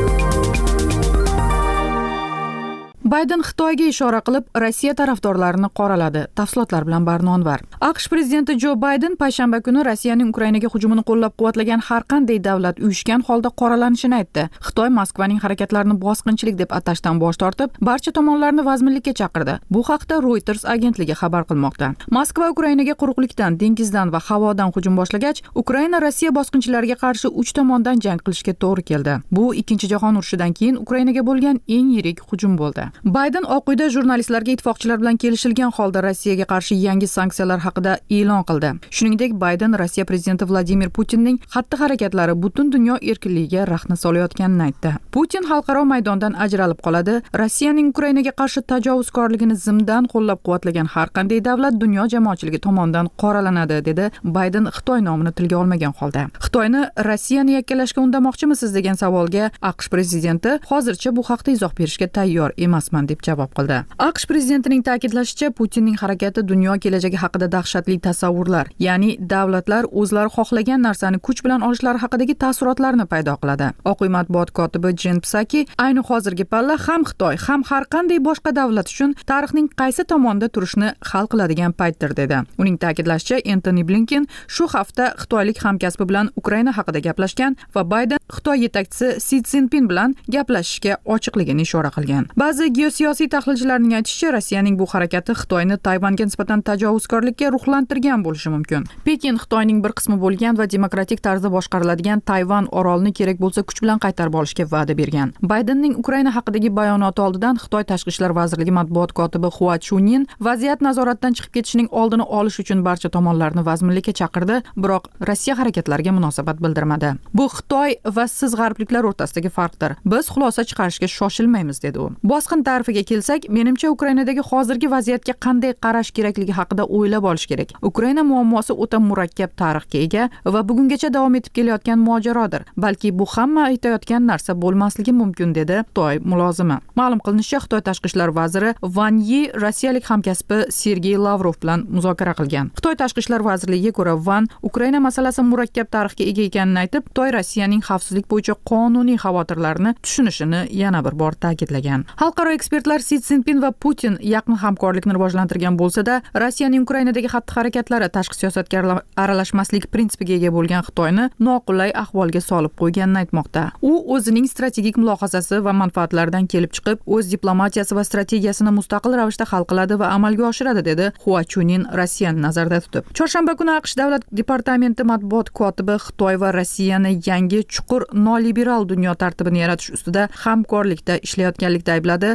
Bayden Xitoyga ishora qilib, Rossiya tarafdorlarini qoraladi. Tafsilotlar bilan Barnonvar. AQSh prezidenti Jo Bayden payshanba kuni Rossiyaning Ukrainaga hujumini qo'llab-quvvatlagan har qanday davlat uyushgan holda qoralanishini aytdi. Xitoy Moskvaning harakatlarini bosqinchilik deb atashdan bosh tortib, barcha tomonlarni vazminlikka chaqirdi. Bu haqda Reuters agentligi xabar qilmoqda. Moskva Ukrainaga quruqlikdan, dengizdan va havodan hujum boshlagach, Ukraina Rossiya bosqinchilariga qarshi uch tomondan jang qilishga to'g'ri keldi. Bu Ikkinchi jahon urushidan keyin Ukrainaga bo'lgan eng yirik hujum bo'ldi. Bayden Oq uyda jurnalistlarga ittifoqchilar bilan kelishilgan holda Rossiyaga qarshi yangi sanksiyalar haqida e'lon qildi. Shuningdek, Bayden Rossiya prezidenti Vladimir Putinning xatti-harakatlari butun dunyo erkinligiga rahna solayotganini aytdi. Putin xalqaro maydondan ajralib qoladi. Rossiyaning Ukrainaga qarshi tajovuzkorligini zimdan qo'llab-quvvatlagan har qanday davlat dunyo jamoatchiligi tomonidan qoralanadi, dedi Bayden Xitoy nomini tilga olmagan holda. Xitoyni Rossiyani yakkalashga undamoqchimisiz degan savolga AQSh prezidenti hozircha bu haqda izoh berishga tayyor emasman deb javob qildi. AQSh prezidentining ta'kidlashicha, Putinning harakati dunyo kelajagi haqida dahshatli tasavvurlar, ya'ni davlatlar o'zlari xohlagan narsani kuch bilan olishlari haqidagi taassurotlarni paydo qiladi. Oq uy matbuot kotibi Jen Psaki ayni hozirgi palla ham Xitoy, ham har qanday boshqa davlat uchun tarixning qaysi tomonda turishni hal qiladigan paytdir, dedi. Uning ta'kidlashicha, Antony Blinken shu hafta xitoylik hamkasbi bilan Ukraina haqida gaplashgan va Bayden Xitoy yetakchisi Si Szinpin bilan gaplashishga ochiqligini ishora qilgan. Ba'zi geosiyosiy tahlilchilarning aytishicha, Rossiyaning bu harakati Xitoyni Tayvanga nisbatan tajovuzkorlikka ruhlantirgan bo'lishi mumkin. Pekin Xitoyning bir qismi bo'lgan va demokratik tarzda boshqariladigan Tayvan orolini kerak bo'lsa kuch bilan qaytarib olishga va'da bergan. Baydenning Ukraina haqidagi bayonoti oldidan Xitoy tashqi ishlar vazirligi matbuot kotibi Hua Chunin vaziyat nazoratdan chiqib ketishining oldini olish uchun barcha tomonlarni vazminlikka chaqirdi, biroq Rossiya harakatlariga munosabat bildirmadi. Bu Xitoy va siz g'arbliklar o'rtasidagi farqdir. Biz xulosa chiqarishga shoshilmaymiz, dedi u. Bosqin ta'rifiga kelsak, menimcha Ukrainadagi hozirgi vaziyatga qanday qarash kerakligi haqida o'ylab olish kerak. Ukraina muammosi o'ta murakkab tarixga ega va bugungacha davom etib kelayotgan mojarodir. Balki bu hamma aytayotgan narsa bo'lmasligi mumkin, dedi Xitoy mulozimi. Ma'lum qilinishicha, Xitoy tashqi ishlar vaziri Wang Yi rossiyalik hamkasbi Sergey Lavrov bilan muzokara qilgan. Xitoy tashqi ishlar vazirligiga ko'ra, Wang Ukraina masalasi murakkab tarixga ega ekanini aytib, Xitoy Rossiyaning xavfsizlik bo'yicha qonuniy xavotirlarini tushunishini yana bir bor ta'kidlagan. Xalqaro ekspertlar Si Szinpin va Putin yaqin hamkorlikni rivojlantirgan bo'lsa-da, Rossiyaning Ukrainadagi xatti-harakatlari tashqi siyosatga aralashmaslik prinsipiga ega bo'lgan Xitoyni noqulay ahvolga solib qo'yganini aytmoqda. U o'zining strategik mulohazasi va manfaatlaridan kelib chiqib, o'z diplomatiyasi va strategiyasini mustaqil ravishda hal qiladi va amalga oshiradi, dedi Hua Chunin Rossiyani nazarda tutib. Chorshanba kuni AQSh davlat departamenti matbuot kotibi Xitoy va Rossiyani yangi chuqur noliberal dunyo tartibini yaratish ustida hamkorlikda ishlayotganlikda aybladi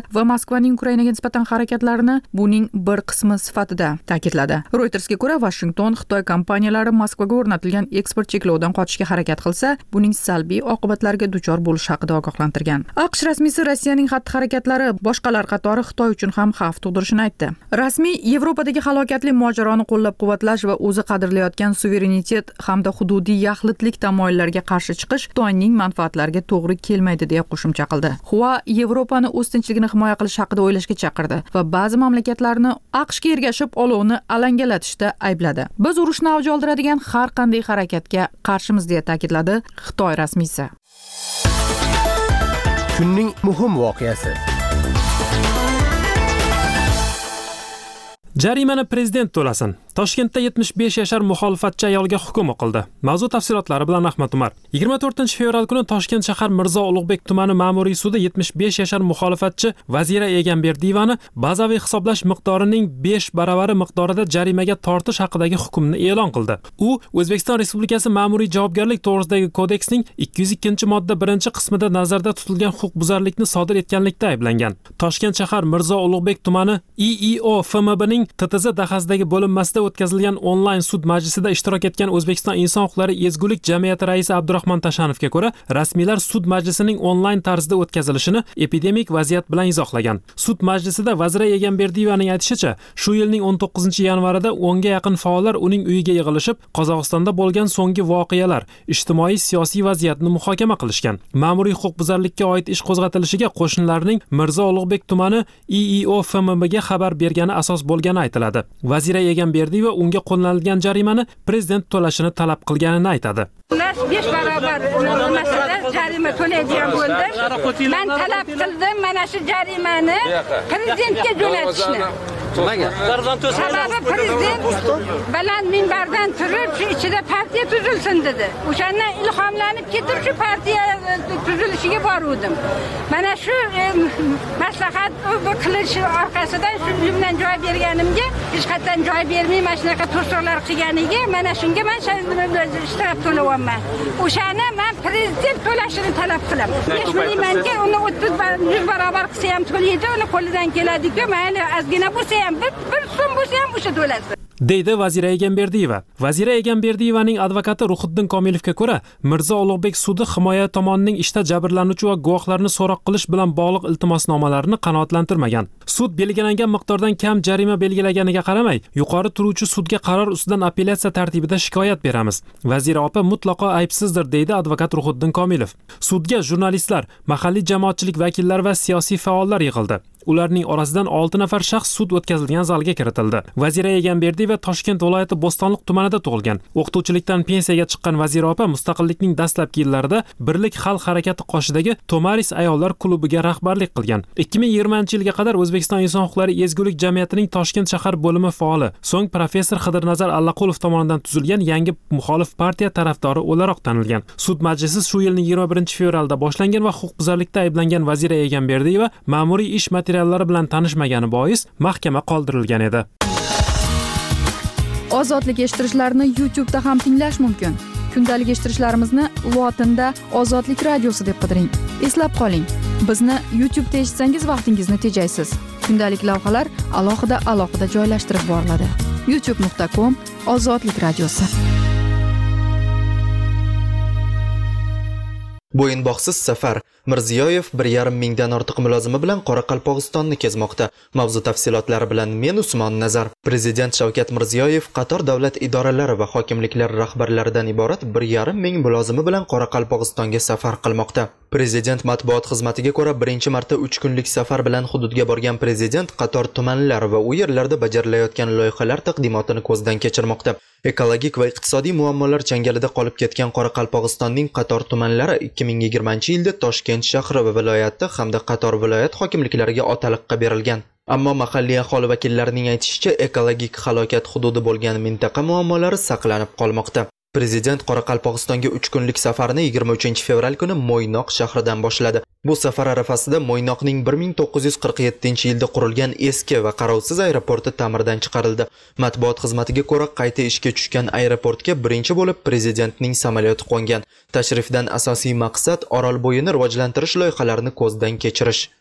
va Moskvaning Ukrainaga nisbatan harakatlarini buning bir qismi sifatida ta'kidladi. Reutersga ko'ra, Washington Xitoy kompaniyalari Moskvaga o'rnatilgan eksport cheklovidan qochishga harakat qilsa, buning salbiy oqibatlariga duchor bo'lishi haqida ogohlantirgan. AQSh rasmiysi Rossiyaning xatti-harakatlari boshqalar qatori Xitoy uchun ham xavf tug'dirishini aytdi. Rasmiy Yevropadagi halokatli mojaroni qo'llab-quvvatlash va o'zi qadrlayotgan suverenitet hamda hududiy yaxlitlik tamoyillariga qarshi chiqish Xitoyning manfaatlariga to'g'ri kelmaydi deya qo'shimcha qildi. Hua Yevropani o'z tinchligini himoya qilish haqida o'ylashga chaqirdi va ba'zi mamlakatlarni AQShga ergashib olovni alangalatishda aybladi. Biz urushni avj oldiradigan har qanday harakatga qarshimiz deya ta'kidladi Xitoy rasmiysi. Kunning muhim voqeasi. Jarimani prezident to'lasin. Toshkentda yetmish besh yashar muxolifatchi ayolga hukm o'qildi. Mavzu tafsilotlari bilan Ahmad Umar. yigirma to'rtinchi fevral kuni Toshkent shahar Mirzo Ulug'bek tumani ma'muriy sudi yetmish besh yashar muxolifatchi Vazira Egamberdiyevani bazaviy hisoblash miqdorining besh baravari miqdorida jarimaga tortish haqidagi hukmni e'lon qildi. U O'zbekiston Respublikasi ma'muriy javobgarlik to'g'risidagi kodeksning ikki yuz ikkinchi modda birinchi qismida nazarda tutilgan huquqbuzarlikni sodir etganlikda ayblangan. Toshkent shahar Mirzo Ulug'bek tumani I I O F M Bning T T Z dahasidagi bo'linmasida o'tkazilgan onlayn sud majlisida ishtirok etgan O'zbekiston Inson huquqlari ezgulik jamiyati raisi Abdurahmon Tashanovga ko'ra, rasmiylar sud majlisining onlayn tarzda o'tkazilishini epidemik vaziyat bilan izohlagan. Sud majlisida Vazira Egamberdiyevaning aytishicha, shu yilning o'n to'qqizinchi yanvarida o'nga yaqin faollar uning uyiga yig'ilishib, Qozog'istonda bo'lgan so'nggi voqealar, ijtimoiy-siyosiy vaziyatni muhokama qilishgan. Ma'muriy huquqbuzarlikka oid ish qo'zg'atilishiga qo'shnilarning Mirzo Ulug'bek tumani I I O F M B ga xabar bergani asos bo'lgani aytiladi. Vazira Egamberdiyeva unga qo'llanilgan jarimani prezident to'lashini talab qilganini aytadi. besh barobar masalada jarima to'laydigan bo'ldi. Men talab qildim mana shu jarimani prezidentga jo'natishni. Sababi prezident baland minbardan turib shu ichida partiya tuzilsin dedi. O'shandan ilhomlanib ketib shu partiya tuzilishiga borgandim. Mana shu maslahat qilish orqasidan shu bilan joy berganimga hech qachon joy bermay mana shunaqa to'siqlar qilganiga mana shunga men ishtirok to'layapman. O'shani men prezident to'lashini talab qilaman. Hech bilmaymanki, uni o'ttiz yuz barobar qilsa ham to'laydi, uni qo'lidan keladi-ku, mayli ozgina bo'lsa ham bir bir so'm bo'lsa ham o'sha to'lasin. deydi Vazira Egamberdiyeva. Vazira Egamberdiyevaning advokati Ruhiddin Komilovga ko'ra, Mirzo Ulug'bek sudi himoya tomonining ishda jabrlanuvchi va guvohlarni so'roq qilish bilan bog'liq iltimosnomalarini qanoatlantirmagan. Sud belgilangan miqdordan kam jarima belgilaganiga qaramay, yuqori turuvchi sudga qaror ustidan apellyatsiya tartibida shikoyat beramiz. Vazira opa mutlaqo aybsizdir, deydi advokat Ruhiddin Komilov. Sudga jurnalistlar, mahalliy jamoatchilik vakillari va siyosiy faollar yig'ildi. Ularning orasidan olti nafar shaxs sud o'tkazilgan zalga kiritildi. Vazira Egamberdiyeva Toshkent viloyati Bo'stonliq tumanida tug'ilgan. O'qituvchilikdan pensiyaga chiqqan Vazira opa mustaqillikning dastlabki yillarida Birlik xalq harakati qoshidagi Tomaris ayollar klubiga rahbarlik qilgan. ikki ming yigirmanchi yilga qadar O'zbekiston Inson huquqlari ezgulik jamiyatining Toshkent shahar bo'limi faoli, so'ng professor Xidirnazar Allaqulov tomonidan tuzilgan yangi muxolif partiya tarafdori o'laroq tanilgan. Sud majlisi shu yilning yigirma birinchi fevralda boshlangan va huquqbuzarlikda ayblangan Vazira Egamberdiyeva ma'muriy ish materiallari bilan tanishmagani bois mahkama qoldirilgan edi. Ozodlik eshittirishlarni YouTube da ham tinglash mumkin. Kundalik eshittirishlarimizni lotinda Ozodlik radiosi deb qidiring. Eslab qoling, bizni YouTube da eshitsangiz vaqtingizni tejaysiz. Kundalik lavhalar alohida alohida joylashtirib boriladi. youtube nuqta com Ozodlik radiosi. Bo'yinbog'siz safar. Mirziyoyev bir yarim mingdan ortiq mulozimi bilan Qoraqalpog'istonni kezmoqda. Mavzu tafsilotlari bilan men Usmon Nazar. Prezident Shavkat Mirziyoyev qator davlat idoralari va hokimliklar rahbarlaridan iborat bir yarim ming mulozimi bilan Qoraqalpog'istonga safar qilmoqda. Prezident matbuot xizmatiga ko'ra, birinchi marta uch kunlik safar bilan hududga borgan prezident qator tumanlar va u yerlarda bajarilayotgan loyihalar taqdimotini ko'zdan kechirmoqda. Ekologik va iqtisodiy muammolar changalida qolib ketgan Qoraqalpog'istonning qator tumanlari ikki ming yigirmanchi yilda Toshkent shahri va viloyati hamda qator viloyat hokimliklariga otaliqqa berilgan. Ammo mahalliy aholi vakillarining aytishicha, ekologik halokat hududi bo'lgan mintaqa muammolari saqlanib qolmoqda. Prezident Qoraqalpog'istonga uch kunlik safarni yigirma uchinchi fevral kuni Mo'ynoq shahridan boshladi. Bu safar arafasida Mo'ynoqning bir ming to'qqiz yuz qirq yettinchi yilda qurilgan eski va qarovsiz aeroporti ta'mirdan chiqarildi. Matbuot xizmatiga ko'ra, qayta ishga tushgan aeroportga birinchi bo'lib prezidentning samolyoti qo'ngan. Tashrifdan asosiy maqsad Orolbo'yini rivojlantirish loyihalarini ko'zdan kechirish.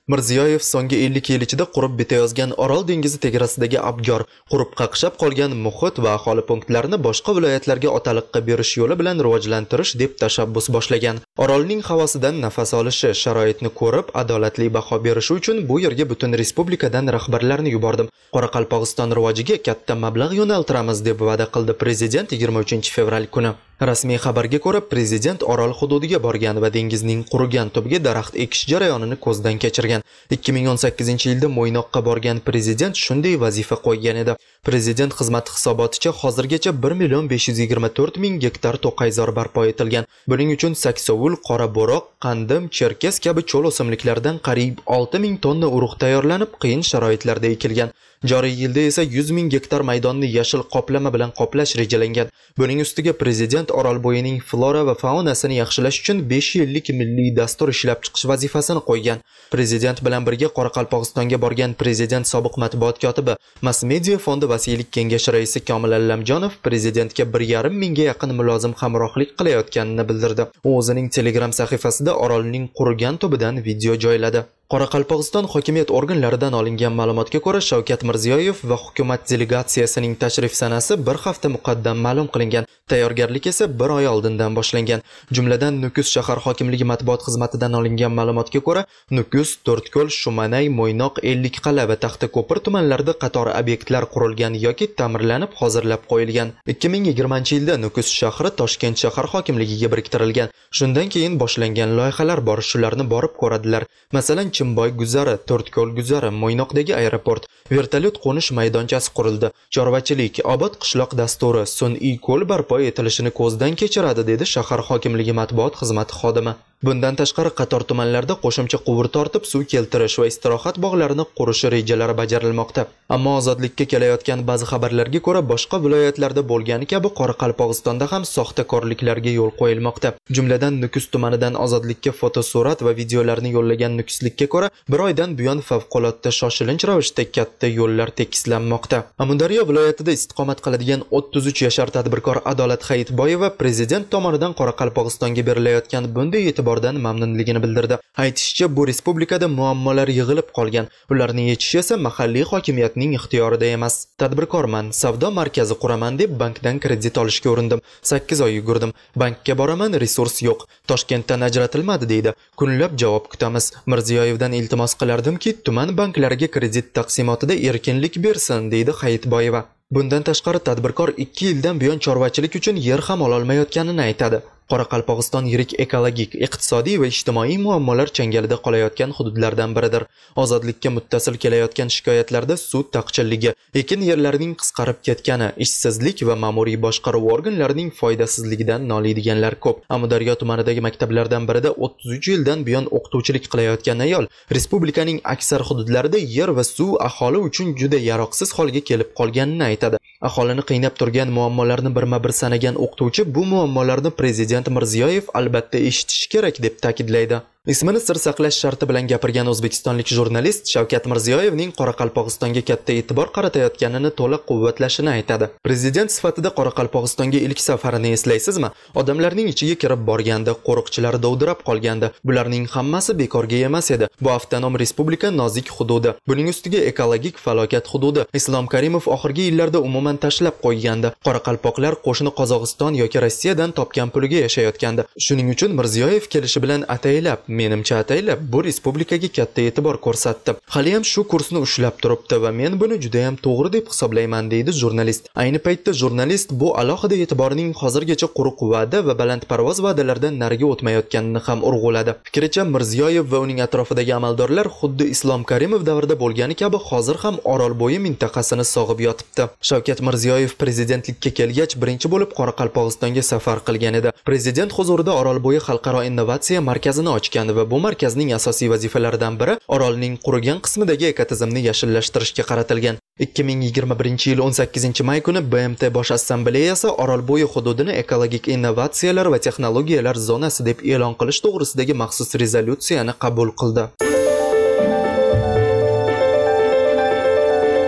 Mirziyoyev so'nggi ellik yil ichida qurib bitayozgan Orol dengizi tegarasidagi abgor, qurib qaqshab qolgan muhit va aholi punktlarini boshqa viloyatlarga otaliqqa berish yo'li bilan rivojlantirish deb tashabbus boshlagan. Orolning havosidan nafas olishi, sharoitni ko'rib, adolatli baho berishi uchun bu yerga butun respublikadan rahbarlarni yubordim. Qoraqalpog'iston rivojiga katta mablag' yo'naltiramiz deb va'da qildi prezident yigirma uchinchi fevral kuni. Rasmiy xabarga ko'ra, prezident Orol hududiga borgan va dengizning qurigan tubiga daraxt ekish jarayonini ko'zdan kechirgan. ikki ming o'n sakkizinchi yilda Mo'ynoqqa borgan prezident shunday vazifa qo'ygan edi. Prezident xizmati hisoboticha hozirgacha bir million besh yuz yigirma to'rt ming gektar to'qayzor barpo etilgan. Buning uchun saksovul, qora bo'roq, qandim, cherkes kabi cho'l o'simliklardan qariyb olti ming tonna urug' tayyorlanib, qiyin sharoitlarda ekilgan. Joriy yilda esa yuz ming gektar maydonni yashil qoplama bilan qoplash rejalangan. Buning ustiga prezident Orolbo'yining flora va faunasini yaxshilash uchun besh yillik milliy dastur ishlab chiqish vazifasini qo'ygan. Prezident bilan birga Qoraqalpog'istonga borgan prezident sobiq matbuot kotibi, Mass Media fondi vasiylik kengashi raisi Komil Allamjonov prezidentga bir yarim mingga yaqin mulozim hamrohlik qilayotganini bildirdi. U o'zining Telegram sahifasida Orolning qurigan tubidan video joyladi. Qoraqalpog'iston hokimiyat organlaridan olingan ma'lumotga ko'ra, Shavkat Mirziyoyev va hukumat delegatsiyasining tashrif sanasi bir hafta muqaddam ma'lum qilingan. Tayyorgarlik esa bir oy oldindan boshlangan. Jumladan Nukus shahar hokimligi matbuot xizmatidan olingan ma'lumotga ko'ra, Nukus, To'rtko'l, Shumanay, Mo'ynoq, Ellikqal'a va Taxtako'pir tumanlarida qator obyektlar qurilgan yoki ta'mirlanib hozirlab qo'yilgan. ikki ming yigirmanchi yilda Nukus shahri Toshkent shahar hokimligiga biriktirilgan. Shundan keyin boshlangan loyihalar bor, shularni borib ko'radilar. Masalan, Chimboy guzari, To'rtko'l guzari, Mo'ynoqdagi aeroport, vertolyot qo'nish maydonchasi qurildi. Chorvachilik, obod qishloq dasturi, sun'iy ko'l barpo etilishini ko'zdan kechiradi, dedi shahar hokimligi matbuot xizmati xodimi. Bundan tashqari qator tumanlarda qo'shimcha quvur tortib suv keltirish va istirohat bog'larini qurish rejalari bajarilmoqda. Ammo ozodlikka kelayotgan ba'zi xabarlarga ko'ra, boshqa viloyatlarda bo'lgani kabi Qoraqalpog'istonda ham soxtakorliklarga yo'l qo'yilmoqda. Jumladan Nukus tumanidan ozodlikka fotosurat va videolarni yo'llagan nukuslikka ko'ra, bir oydan buyon favqulodda shoshilinch ravishda katta yo'llar tekislanmoqda. Amudaryo viloyatida istiqomat qiladigan o'ttiz uch yashar tadbirkor Adolat Hayitboyeva prezident tomonidan Qoraqalpog'istonga berilayotgan bunday e'tibordan mamnunligini bildirdi. Aytishicha, bu respublikada muammolar yig'ilib qolgan. Ularni yechish esa mahalliy hokimiyatning ixtiyorida emas. Tadbirkorman, savdo markazi quraman deb bankdan kredit olishga urindim. sakkiz oy yugurdim. Bankka boraman, resurs yo'q. Toshkentdan ajratilmadi deydi. Kunlab javob kutamiz. Mirziyoyevdan iltimos qilardimki, tuman banklariga kredit taqsimotida erkinlik bersin, deydi Hayitboyeva. Bundan tashqari tadbirkor ikki yildan buyon chorvachilik uchun yer ham ololmayotganini aytadi. Qoraqalpog'iston yirik ekologik, iqtisodiy va ijtimoiy muammolar changalida qolayotgan hududlardan biridir. Ozodlikka muttasil kelayotgan shikoyatlarda suv taqchilligi, ekin yerlarining qisqarib ketgani, ishsizlik va ma'muriy boshqaruv organlarining foydasizligidan noliydiganlar ko'p. Amudaryo tumanidagi maktablardan birida o'ttiz uch yildan buyon o'qituvchilik qilayotgan ayol, respublikaning aksar hududlarida yer va suv aholi uchun juda yaroqsiz holga kelib qolganini aytadi. Aholini qiynab turgan muammolarni birma-bir sanagan o'qituvchi bu muammolarni prezident Mirziyoyev albatta eshitishi kerak deb ta'kidlaydi. Ismini sir saqlash sharti bilan gapirgan o'zbekistonlik jurnalist Shavkat Mirziyoyevning Qoraqalpog'istonga katta e'tibor qaratayotganini to'liq quvvatlashini aytadi. Prezident sifatida Qoraqalpog'istonga ilk safarini eslaysizmi? Odamlarning ichiga kirib borganda qo'riqchilar dovdirab qolgandi. Bularning hammasi bekorga emas edi. Bu avtonom respublika nozik hududi. Buning ustiga ekologik falokat hududi. Islom Karimov oxirgi yillarda umuman tashlab qo'ygandi. Qoraqalpoqlar qo'shni Qozog'iston yoki Rossiyadan topgan puliga yashayotgandi. Shuning uchun Mirziyoyev kelishi bilan ataylab menimcha ataylab bu respublikaga katta e'tibor ko'rsatdi. Hali ham shu kursni ushlab turibdi va men buni juda ham to'g'ri deb hisoblayman, deydi jurnalist. Ayni paytda jurnalist bu alohida e'tiborning hozirgacha quruq va'da va balandparvoz va'dalardan nariga o'tmayotganini ham urg'uladi. Fikricha, Mirziyoyev va uning atrofidagi amaldorlar xuddi Islom Karimov davrida bo'lgani kabi hozir ham Orolbo'yi mintaqasini sog'ib yotibdi. Shavkat Mirziyoyev prezidentlikka kelgach birinchi bo'lib Qoraqalpog'istonga safar qilgan edi. Prezident huzurida Orolbo'yi xalqaro innovatsiya markazini ochgan va bu markazning asosiy vazifalaridan biri Orolning qurigan qismidagi ekotizimni yashillashtirishga qaratilgan. ikki ming yigirma birinchi yil o'n sakkizinchi may kuni B M T Bosh assambleyasi Orolbo'yi hududini ekologik innovatsiyalar va texnologiyalar zonasi deb e'lon qilish to'g'risidagi maxsus rezolyutsiyani qabul qildi.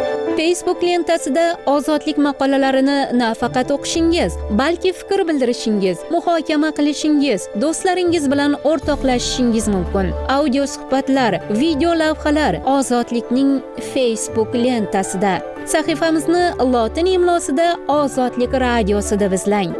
Facebook lentasida ozodlik maqolalarini nafaqat o'qishingiz, balki fikr bildirishingiz, muhokama qilishingiz, do'stlaringiz bilan o'rtoqlashishingiz mumkin. Audio suhbatlar, video lavhalar ozodlikning Facebook lentasida. Sahifamizni lotin imlosida Ozodlik radiosida izlang.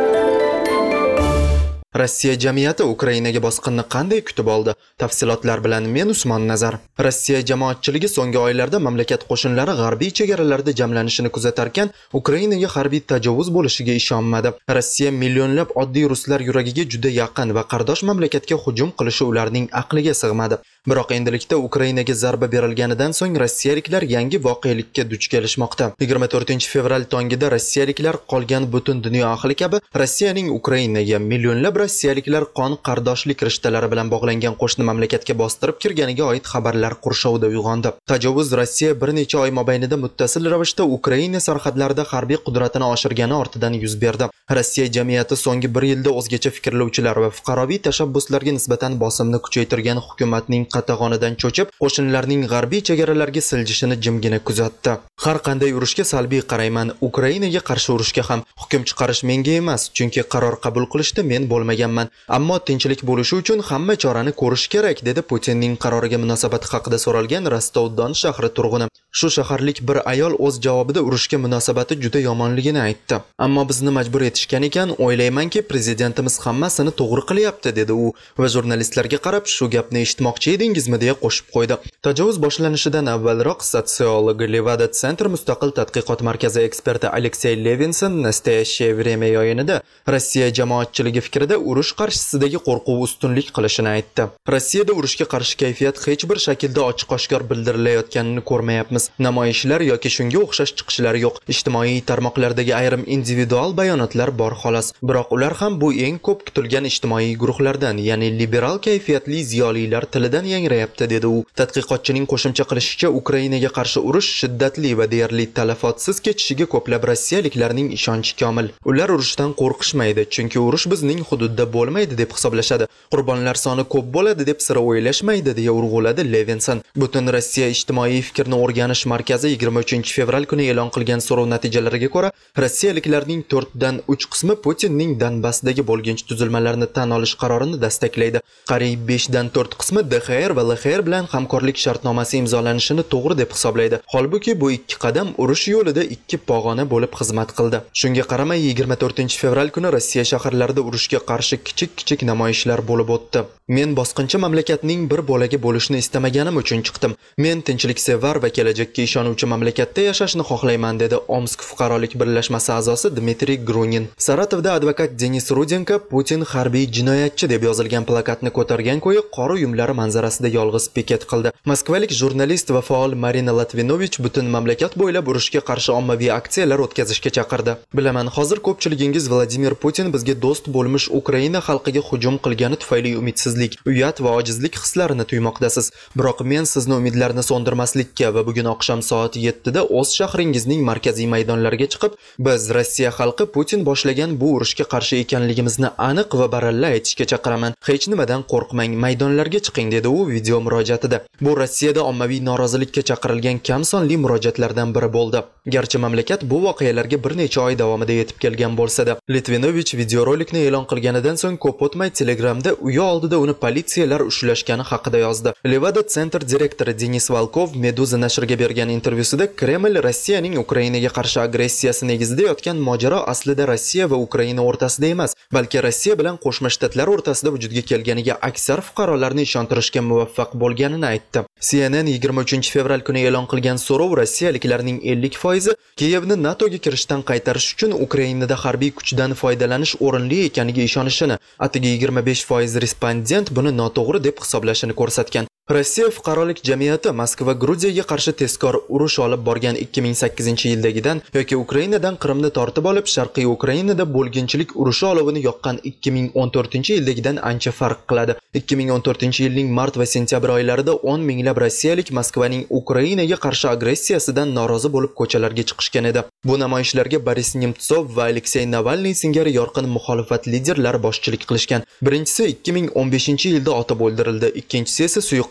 Rossiya jamiyati Ukrainaga bosqinni qanday kutib oldi? Tafsilotlar bilan men Usmon Nazar. Rossiya jamoatchiligi so'nggi oylarda mamlakat qo'shinlari g'arbiy chegaralarda jamlanishini kuzatarkan, Ukrainaga harbiy tajovuz bo'lishiga ishonmadi. Rossiya millionlab oddiy ruslar yuragiga juda yaqin va qardosh mamlakatga hujum qilishi ularning aqliga sig'madi. Biroq endilikda Ukrainaga zarba berilganidan so'ng rossiyaliklar yangi voqelikka duch kelishmoqda. yigirma to'rtinchi fevral tongida rossiyaliklar qolgan butun dunyo ahli kabi Rossiyaning Ukrainaga millionlab rossiyaliklar qon qardoshlik rishtalari bilan bog'langan qo'shni mamlakatga bostirib kirganiga oid xabarlar qurshovida uyg'ondi. Tajovuz Rossiya bir necha oy mobaynida muttasil ravishda Ukraina sarhadlarida harbiy qudratini oshirgani ortidan yuz berdi. Rossiya jamiyati so'nggi bir yilda o'zgacha fikrlovchilar va fuqaroviy tashabbuslarga nisbatan bosimni kuchaytirgan hukumatning qatag'onidan cho'chib, qo'shinlarning g'arbiy chegaralarga siljishini jimgina kuzatdi. Har qanday urushga salbiy qarayman. Ukrainaga qarshi urushga ham hukm chiqarish menga emas, chunki qaror qabul qilishda men bo'lmaganman. Ammo tinchlik bo'lishi uchun hamma chorani ko'rish kerak, dedi Putinning qaroriga munosabati haqida so'ralgan Rostov-Don shahri turg'uni. Shu shaharlik bir ayol o'z javobida urushga munosabati juda yomonligini aytdi. Ammo bizni majbur etishgan ekan, o'ylaymanki, prezidentimiz hammasini to'g'ri qilyapti, dedi u va jurnalistlarga qarab, shu gapni eshitmoqchi edingizmi deya qo'shib qo'ydi. Tajovuz boshlanishidan avvalroq sotsiolog Levada Center mustaqil tadqiqot markazi eksperti Aleksey Levinson Nastoящее время yo'yinida Rossiya jamoatchiligi fikrida urush qarshisidagi qo'rquv ustunlik qilishini aytdi. Rossiyada urushga qarshi kayfiyat hech bir shaklda ochiq-oshkor bildirilayotganini ko'rmayapmiz. Namoyishlar yoki shunga o'xshash chiqishlar yo'q. Ijtimoiy tarmoqlardagi ayrim individual bayonotlar bor xolos. Biroq ular ham bu eng ko'p kutilgan ijtimoiy guruhlardan, ya'ni liberal kayfiyatli ziyolilar tilidan yangrayapti, dedi u. Tadqiqotchining qo'shimcha qilishicha, Ukrainaga qarshi urush shiddatli va deyarli talafotsiz kechishiga ko'plab rossiyaliklarning ishonchi komil. Ular urushdan qo'rqishmaydi, chunki urush bizning hududda bo'lmaydi deb hisoblashadi. Qurbonlar soni ko'p bo'ladi deb sira o'ylashmaydi, deya urg'uladi Levinson. Butun Rossiya ijtimoiy fikrni o'rganish markazi yigirma uchinchi fevral kuni e'lon qilgan so'rov natijalariga ko'ra, rossiyaliklarning to'rtdan uch qismi Putinning Donbassdagi bo'lginchi tuzilmalarni tan olish qarorini dastaklaydi. Qariyb beshdan to'rt qismi D X R va L X R bilan hamkorlik shartnomasi imzolanishini to'g'ri deb hisoblaydi. Holbuki bu ikki qadam urush yo'lida ikki pog'ona bo'lib xizmat qildi. Shunga qaramay yigirma to'rtinchi fevral kuni Rossiya shaharlarida urushga qarshi kichik-kichik namoyishlar bo'lib o'tdi. Men bosqinchi mamlakatning bir bo'lagi bo'lishni istamaganim uchun chiqdim. Men tinchliksevar va kelajakka ishonuvchi mamlakatda yashashni xohlayman, dedi Omsk fuqarolik birlashmasi a'zosi Dmitriy Grunin. Saratovda advokat Denis Rudenko Putin harbiy jinoyatchi deb yozilgan plakatni ko'targan ko'yi qor uyumlari manzarasida yolg'iz piket qildi. Moskvalik jurnalist va faol Marina Latvinovich butun mamlakat bo'ylab urushga qarshi ommaviy aksiyalar o'tkazishga chaqirdi. Bilaman, hozir ko'pchiligingiz Vladimir Putin bizga do'st bo'lmish Ukraina xalqiga hujum qilgani tufayli umidsizlik, uyat va ojizlik hislarini tuymoqdasiz. Biroq men sizni umidlarni so'ndirmaslikka va bugun oqshom soat yettida o'z shahringizning markaziy maydonlariga chiqib, biz Rossiya xalqi Putin boshlagan bu urushga qarshi ekanligimizni aniq va baralla aytishga chaqiraman. Hech nimadan qo'rqmang, maydonlarga chiqing, dedi u video murojaatida. Bu Rossiyada ommaviy norozilikka chaqirilgan kam sonli murojaatlardan biri bo'ldi. Garchi mamlakat bu voqealarga bir necha oy davomida yetib kelgan bo'lsa-da, Litvinovich videorolikni e'lon qilganidan so'ng ko'p o'tmay Telegramda uyi oldida uni politsiyalar ushlashgani haqida yozdi. Levada Center direktori Denis Volkov Meduza nashriga bergan intervyusida Kreml Rossiyaning Ukrainaga qarshi agressiyasi negizida yotgan mojaro aslida Rossiya va Ukraina o'rtasida emas, balki Rossiya bilan Qo'shma Shtatlar o'rtasida vujudga kelganiga aksar fuqarolarni ishontirishga muvaffaq bo'lganini aytdi. C N N yigirma uchinchi fevral kuni e'lon qilgan so'rov rossiyaliklarning ellik foizi Kiyevni NATOga kirishdan qaytarish uchun Ukrainada harbiy kuchdan foydalanish o'rinli ekaniga ishonishini, atigi yigirma besh foiz respondent buni noto'g'ri deb hisoblashini ko'rsatgan. Rossiya fuqarolik jamiyati Moskva Gruziyaga qarshi tezkor urush olib borgan ikki ming sakkizinchi yildagidan yoki Ukrainadan Qrimni tortib olib Sharqiy Ukrainada bo'lginchilik urushi olovini yoqqan ikki ming o'n to'rtinchi yildagidan ancha farq qiladi. ikki ming o'n to'rtinchi yilning mart va sentyabr oylarida o'n minglab rossiyalik Moskvaning Ukrainaga qarshi agressiyasidan norozi bo'lib ko'chalarga chiqishgan edi. Bu namoyishlarga Boris Nemtsov va Aleksey Navalniy singari yorqin muxolifat liderlari boshchilik qilishgan. Birinchisi ikki ming o'n beshinchi yilda otib o'ldirildi, ikkinchisi esa suiqasd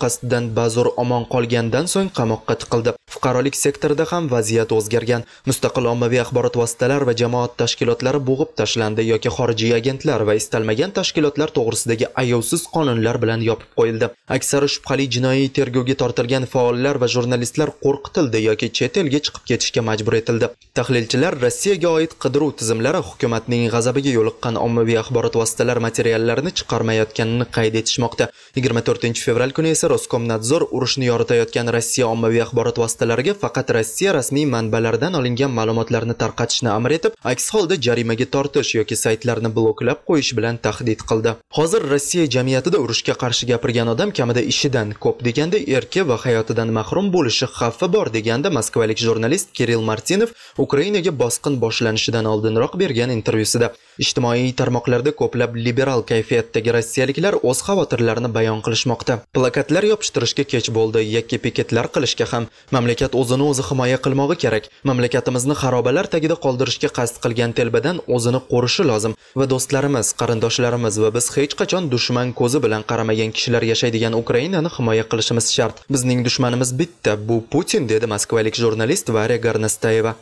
qasddan ba'zur omon qolgandan so'ng qamoqqa tiqildi. Fuqarolik sektorida ham vaziyat o'zgargan. Mustaqil ommaviy axborot vositalari va jamoat tashkilotlari bo'g'ib tashlandi yoki xorijiy agentlar va istalmagan tashkilotlar to'g'risidagi ayovsiz qonunlar bilan yopib qo'yildi. Aksari shubhali jinoiy tergovga tortilgan faollar va jurnalistlar qo'rqitildi yoki chet elga chiqib ketishga majbur etildi. Tahlilchilar Rossiyaga oid qidiruv tizimlari hukumatning g'azabiga yo'liqqan ommaviy axborot vositalari materiallarini chiqarmayotganini qayd etishmoqda. yigirma to'rtinchi fevral kuni esa Roskomnadzor urushni yoritayotgan Rossiya ommaviy axborot vositalariga faqat Rossiya rasmiy manbalaridan olingan ma'lumotlarni tarqatishni amr etib, aks holda jarimaga tortish yoki saytlarni bloklab qo'yish bilan tahdid qildi. Hozir Rossiya jamiyatida urushga qarshi gapirgan odam kamida ishidan, ko'p deganda erki va hayotidan mahrum bo'lishi xavfi bor deganda moskvalik jurnalist Kirill Martinov Ukrainaga bosqin boshlanishidan oldinroq bergan intervyusida. Ijtimoiy tarmoqlarda ko'plab liberal kayfiyatdagi rossiyaliklar o'z xavotirlarini bayon qilishmoqda. Plakatlar yopishtirishga kech bo'ldi, yakka piketlar qilishga ham. Mamlakat o'zini o'zi himoya qilmog'i kerak. Mamlakatimizni xarobalar tagida qoldirishga qasd qilgan telbadan o'zini qo'rishi lozim va do'stlarimiz, qarindoshlarimiz va biz hech qachon dushman ko'zi bilan qaramagan kishilar yashaydigan Ukrainani himoya qilishimiz shart. Bizning dushmanimiz bitta, bu Putin, dedi moskvalik jurnalist Varya Garnastayeva.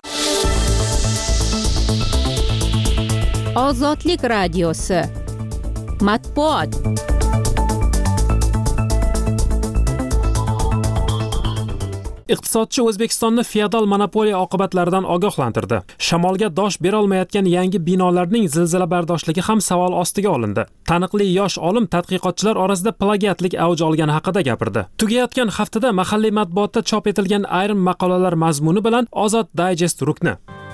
Ozodlik radiosi. Matbuot. Iqtisodchi O'zbekistonni feodal monopoliya oqibatlaridan ogohlantirdi. Shamolga dosh bera olmayotgan yangi binolarning zilzilabardoshligi ham savol ostiga olindi. Taniqli yosh olim tadqiqotchilar orasida plagiatlik avj olgani haqida gapirdi. Tugayotgan haftada mahalliy matbuotda chop etilgan ayrim maqolalar mazmuni bilan Ozod Digest rukni.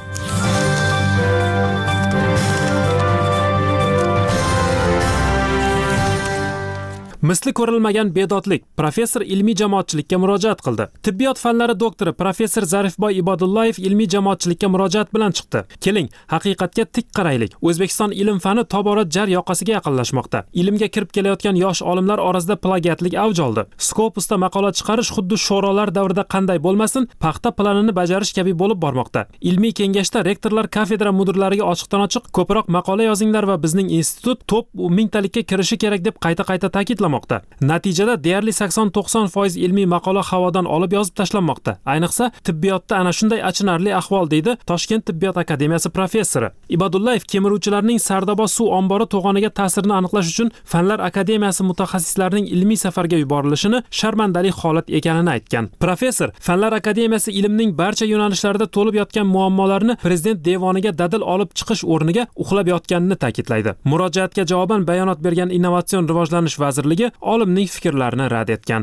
Misli ko'rilmagan bedodlik. Professor ilmiy jamoatchilikka murojaat qildi. Tibbiyot fanlari doktori professor Zarifboy Ibodullayev ilmiy jamoatchilikka murojaat bilan chiqdi. Keling, haqiqatga tik qaraylik. O'zbekiston ilm fani tobora jar yoqasiga yaqinlashmoqda. Ilmga kirib kelayotgan yosh olimlar orasida plagiatlik avj oldi. Scopus'da maqola chiqarish xuddi sho'rolar davrida qanday bo'lmasin, paxta planini bajarish kabi bo'lib bormoqda. Ilmiy kengashda rektorlar kafedra mudirlariga ochiqdan-ochiq ko'proq maqola yozinglar va bizning institut top mingtalikka kirishi kerak deb qayta-qayta ta'kidlamoqda. Natijada deyarli sakson to'qson foiz ilmiy maqola havodan olib yozib tashlanmoqda. Ayniqsa tibbiyotda ana shunday achinarli ahvol, deydi Toshkent tibbiyot akademiyasi professori. Ibodullayev kemiruvchilarning Sardoba suv ombori to'g'oniga ta'sirini aniqlash uchun Fanlar akademiyasi mutaxassislarining ilmiy safarga yuborilishini sharmandali holat ekanini aytgan. Professor Fanlar akademiyasi ilmning barcha yo'nalishlarida to'lib yotgan muammolarni prezident devoniga dadil olib chiqish o'rniga uxlab yotganini ta'kidlaydi. Murojaatga javoban bayonot bergan Innovatsion rivojlanish vazirligi olimning fikrlarini rad etgan.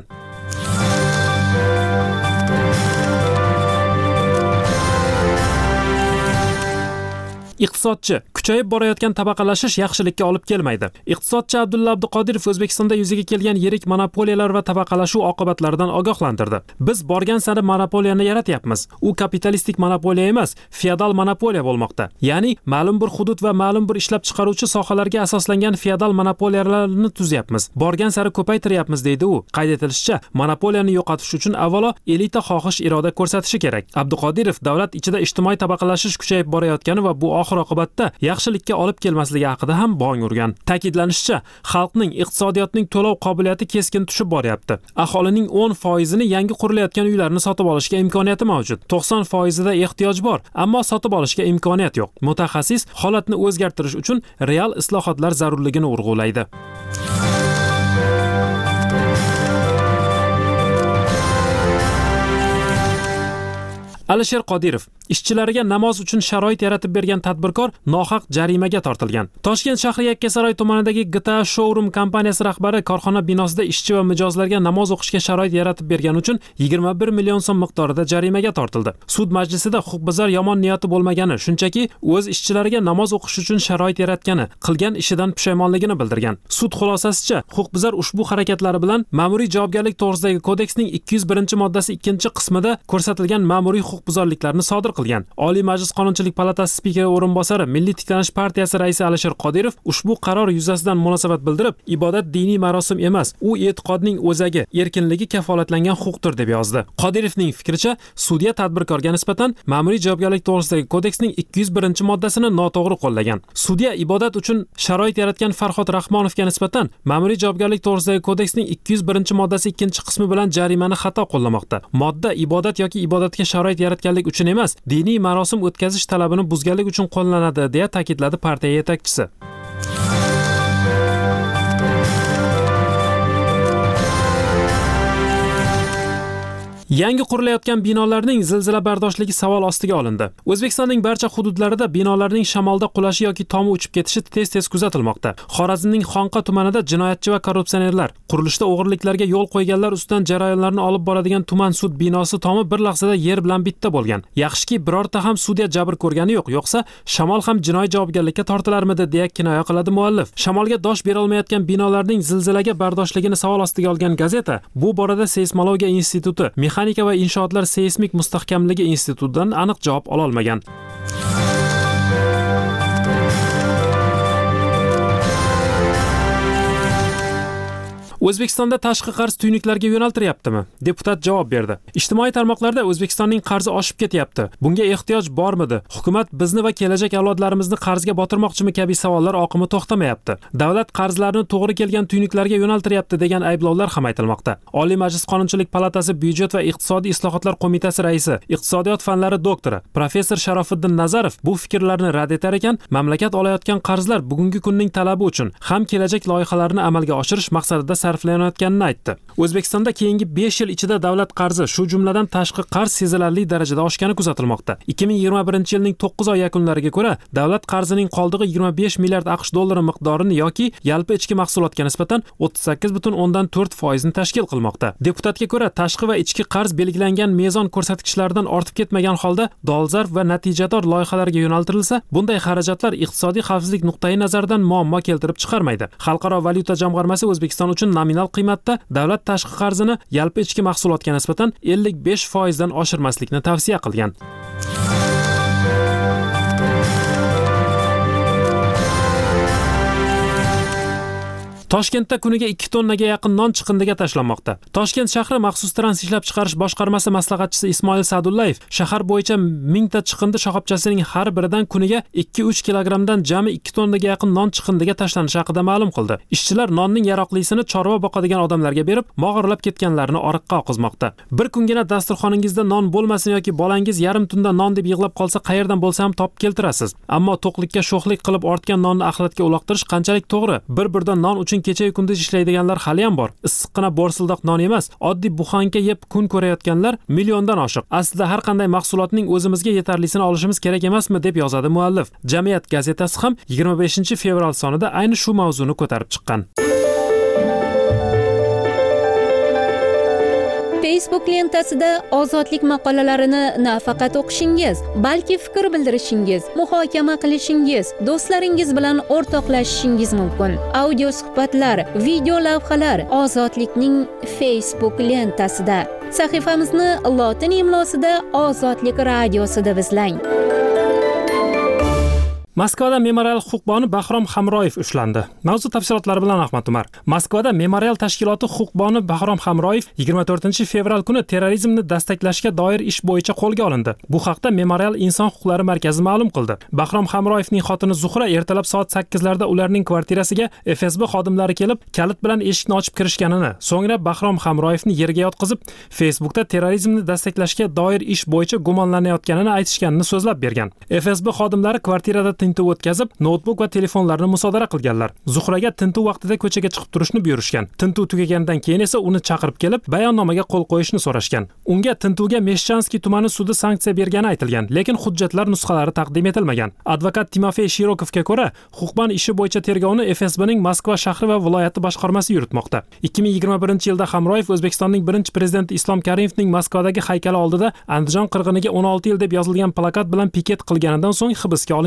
Iqtisodchi kuchayib borayotgan tabaqalashish yaxshilikka olib kelmaydi. Iqtisodchi Abdulla Abduqodirov O'zbekistonda yuzaga kelgan yirik monopoliyalar va tabaqalashuv oqibatlaridan ogohlantirdi. Biz borgan sari monopoliyani yaratyapmiz. U kapitalistik monopoliya emas, feodal monopoliya bo'lmoqda. Ya'ni ma'lum bir hudud va ma'lum bir ishlab chiqaruvchi sohalarga asoslangan feodal monopoliyalarni tuzyapmiz. Borgan sari ko'paytiryapmiz, deydi u. Qayd etilishicha, monopoliyani yo'qotish uchun avvalo elita xohish iroda ko'rsatishi kerak. Abduqodirov davlat ichida ijtimoiy tabaqalashish kuchayib borayotgani va bu oxir-oqibatda yaxshilikka olib kelmasligi haqida ham bong urgan. Ta'kidlanishicha, xalqning iqtisodiyotning to'lov qobiliyati keskin tushib boryapti. Aholining o'n foizini yangi qurilayotgan uylarni sotib olishga imkoniyati mavjud. to'qson foizida ehtiyoj bor, ammo sotib olishga imkoniyat yo'q. Mutaxassis holatni o'zgartirish uchun real islohotlar zarurligini urg'ulaydi. Alisher Qodirov ishchilariga namoz uchun sharoit yaratib bergan tadbirkor nohaq jarimaga tortilgan. Toshkent shahri Yakkasaroy tumanidagi G T A Showroom kompaniyasi rahbari korxona binosida ishchi va mijozlarga namoz o'qishga sharoit yaratib bergani uchun yigirma bir million so'm miqdorida jarimaga tortildi. Sud majlisida huquqbuzar yomon niyati bo'lmagani, shunchaki o'z ishchilariga namoz o'qish uchun sharoit yaratgani, qilgan ishidan pushaymonligini bildirgan. Sud xulosasicha, huquqbuzar ushbu harakatlari bilan ma'muriy javobgarlik to'g'risidagi kodeksning ikki yuz birinchi moddasi ikkinchi qismida ko'rsatilgan ma'muriy huquq huquqbuzarliklarni sodir qilgan. Oliy Majlis Qonunchilik palatasi spikeri o'rinbosari, Milliy tiklanish partiyasi raisi Alisher Qodirov ushbu qaror yuzasidan munosabat bildirib, ibodat diniy marosim emas, u e'tiqodning o'zagi, erkinligi kafolatlangan huquqdir deb yozdi. Qodirovning fikricha, sudya tadbirkorga nisbatan ma'muriy javobgarlik to'g'risidagi kodeksning ikki yuz birinchi moddasini noto'g'ri qo'llagan. Sudya ibodat uchun sharoit yaratgan Farhod Rahmonovga nisbatan ma'muriy javobgarlik to'g'risidagi kodeksning ikki yuz birinchi moddasi ikkinchi qismi bilan jarimani xato qo'llamoqda. Modda ibodat yoki ibodatga sharoit yaratganlik uchun emas, diniy marosim o'tkazish talabini buzganlik uchun qo'llanadi, deya ta'kidladi partiya yetakchisi. Yangi qurilayotgan binolarning zilzila bardoshligi savol ostiga olindi. O'zbekistonning barcha hududlarida binolarning shamolda qulashi yoki tomi uchib ketishi tez-tez kuzatilmoqda. Xorazmning Xonqa tumanida jinoyatchi va korrupsionerlar, qurilishda o'g'irliklarga yo'l qo'yganlar ustidan jarayonlarni olib boradigan tuman sud binosi tomi bir lahzada yer bilan bitta bo'lgan. Yaxshiki birorta ham sudya jabr ko'rgani yo'q, yo'qsa shamol ham jinoiy javobgarlikka tortilarmidi, deya kinoya qiladi muallif. Shamolga dosh bera olmayotgan binolarning zilzilaga bardoshligini savol ostiga olgan gazeta bu borada Seysmologiya instituti, Mexanika va inshootlar seysmik mustahkamligi institutidan aniq javob ola olmagan. O'zbekistonda tashqi qarz tuynuklariga yo'naltiryaptimi? Deputat javob berdi. Ijtimoiy tarmoqlarda O'zbekistonning qarzi oshib ketyapti. Bunga ehtiyoj bormidi? Hukumat bizni va kelajak avlodlarimizni qarzga botirmoqchimi kabi savollar oqimi to'xtamayapti. Davlat qarzlarini to'g'ri kelgan tuynuklariga yo'naltiryapti degan ayblovlar ham aytilmoqda. Oliy Majlis Qonunchilik palatasi Byudjet va iqtisodiy islohotlar qo'mitasi raisi, iqtisodiyot fanlari doktori, professor Sharofiddin Nazarov bu fikrlarni rad etar ekan, mamlakat olayotgan qarzlar bugungi kunning talabi uchun ham kelajak loyihalarini amalga oshirish maqsadida sarflanayotganini aytdi. O'zbekistonda keyingi besh yil ichida davlat qarzi, shu jumladan tashqi qarz sezilarli darajada oshgani kuzatilmoqda. ikki ming yigirma birinchi yilning to'qqiz oy yakunlariga ko'ra, davlat qarzining qoldig'i yigirma besh milliard AQSh dollari miqdorini yoki yalpi ichki mahsulotga nisbatan o'ttiz sakkiz butun o'ndan to'rt foiz ni tashkil qilmoqda. Deputatga ko'ra, tashqi va ichki qarz belgilangan mezon ko'rsatkichlaridan ortib ketmagan holda dolzarb va natijador loyihalarga yo'naltirilsa, bunday xarajatlar iqtisodiy xavfsizlik nuqtai nazaridan muammo keltirib chiqarmaydi. Xalqaro valyuta jamg'armasi O'zbekiston uchun nominal qiymatda davlat tashqi qarzini yalpi ichki mahsulotga nisbatan ellik besh foiz dan oshirmaslikni tavsiya qilgan. Toshkentda kuniga ikki tonnaga yaqin non chiqindiga tashlanmoqda. Toshkent shahri maxsus trans ishlab chiqarish boshqarmasi maslahatchisi Ismoil Sadullayev shahar bo'yicha mingta chiqindi shoxobchasining har biridan kuniga ikki uch kilogramdan jami ikki tonnaga yaqin non chiqindiga tashlanishi haqida ma'lum qildi. Ishchilar nonning yaroqlisini chorva boqadigan odamlarga berib, mog'orlab ketganlarini oriqqa oqizmoqda. Bir kungina dasturxoningizda non bo'lmasin yoki bolangiz yarim tunda non deb yig'lab qolsa, qayerdan bo'lsa ham topib keltirasiz. Ammo to'qlikka sho'xlik qilib ortgan nonni axlatga uloqtirish qanchalik to'g'ri? Bir-birdan non uchun kecha-yu kunduz ishlaydiganlar hali ham bor. Issiqqina borsildoq non emas, oddiy buxanka yeb kun ko'rayotganlar milliondan oshiq. Aslida har qanday mahsulotning o'zimizga yetarlisini olishimiz kerak emasmi, deb yozadi muallif. Jamiyat gazetasi ham yigirma beshinchi fevral sonida ayni shu mavzuni ko'tarib chiqqan. Facebook lentasida ozodlik maqolalarini nafaqat o'qishingiz, balki fikr bildirishingiz, muhokama qilishingiz, do'stlaringiz bilan o'rtoqlashishingiz mumkin. Audio suhbatlar, video lavhalar Ozodlikning Facebook lentasida. Sahifamizni lotin imlosida Ozodlik radiosi deb izlang. Moskvada memorial huquqboni Bahrom Hamroyev ushlandi. Mavzu tafsilotlari bilan Ahmad Umar. Moskvada memorial tashkiloti huquqboni Bahrom Hamroyev yigirma to'rtinchi fevral kuni terrorizmni dastaklashga doir ish bo'yicha qo'lga olindi. Bu haqda Memorial inson huquqlari markazi ma'lum qildi. Bahrom Hamroyevning xotini Zuhra ertalab soat sakkiz larda ularning kvartirasiga F S B xodimlari kelib, kalit bilan eshikni ochib kirishganini, so'ngra Bahrom Hamroyevni yerga yotqizib, Facebookda terrorizmni dastaklashga doir ish bo'yicha gumonlanayotganini aytishganini so'zlab bergan. F S B xodimlari kvartirada tintuv o'tkazib, notebook va telefonlarni musodara qilganlar. Zuhraga tintuv vaqtida ko'chaga chiqib turishni buyurishgan. Tintuv tugaganidan keyin esa uni chaqirib kelib, bayonnomaga qo'l qo'yishni so'rashgan. Unga tintuvga Meshchanskiy tumani sudi sanksiya bergani aytilgan, lekin hujjatlar nusxalari taqdim etilmagan. Advokat Timofey Shirokovga ko'ra, huquqbon ishi bo'yicha tergovni F S Bning Moskva shahri va viloyati boshqarmasi yuritmoqda. ikki ming yigirma birinchi yilda Hamroyev O'zbekistonning birinchi prezidenti Islom Karimovning Moskvadagi haykali oldida Andijon qirg'iniga o'n olti yil deb yozilgan plakat bilan piket qilganidan so'ng hibsga olingan edi.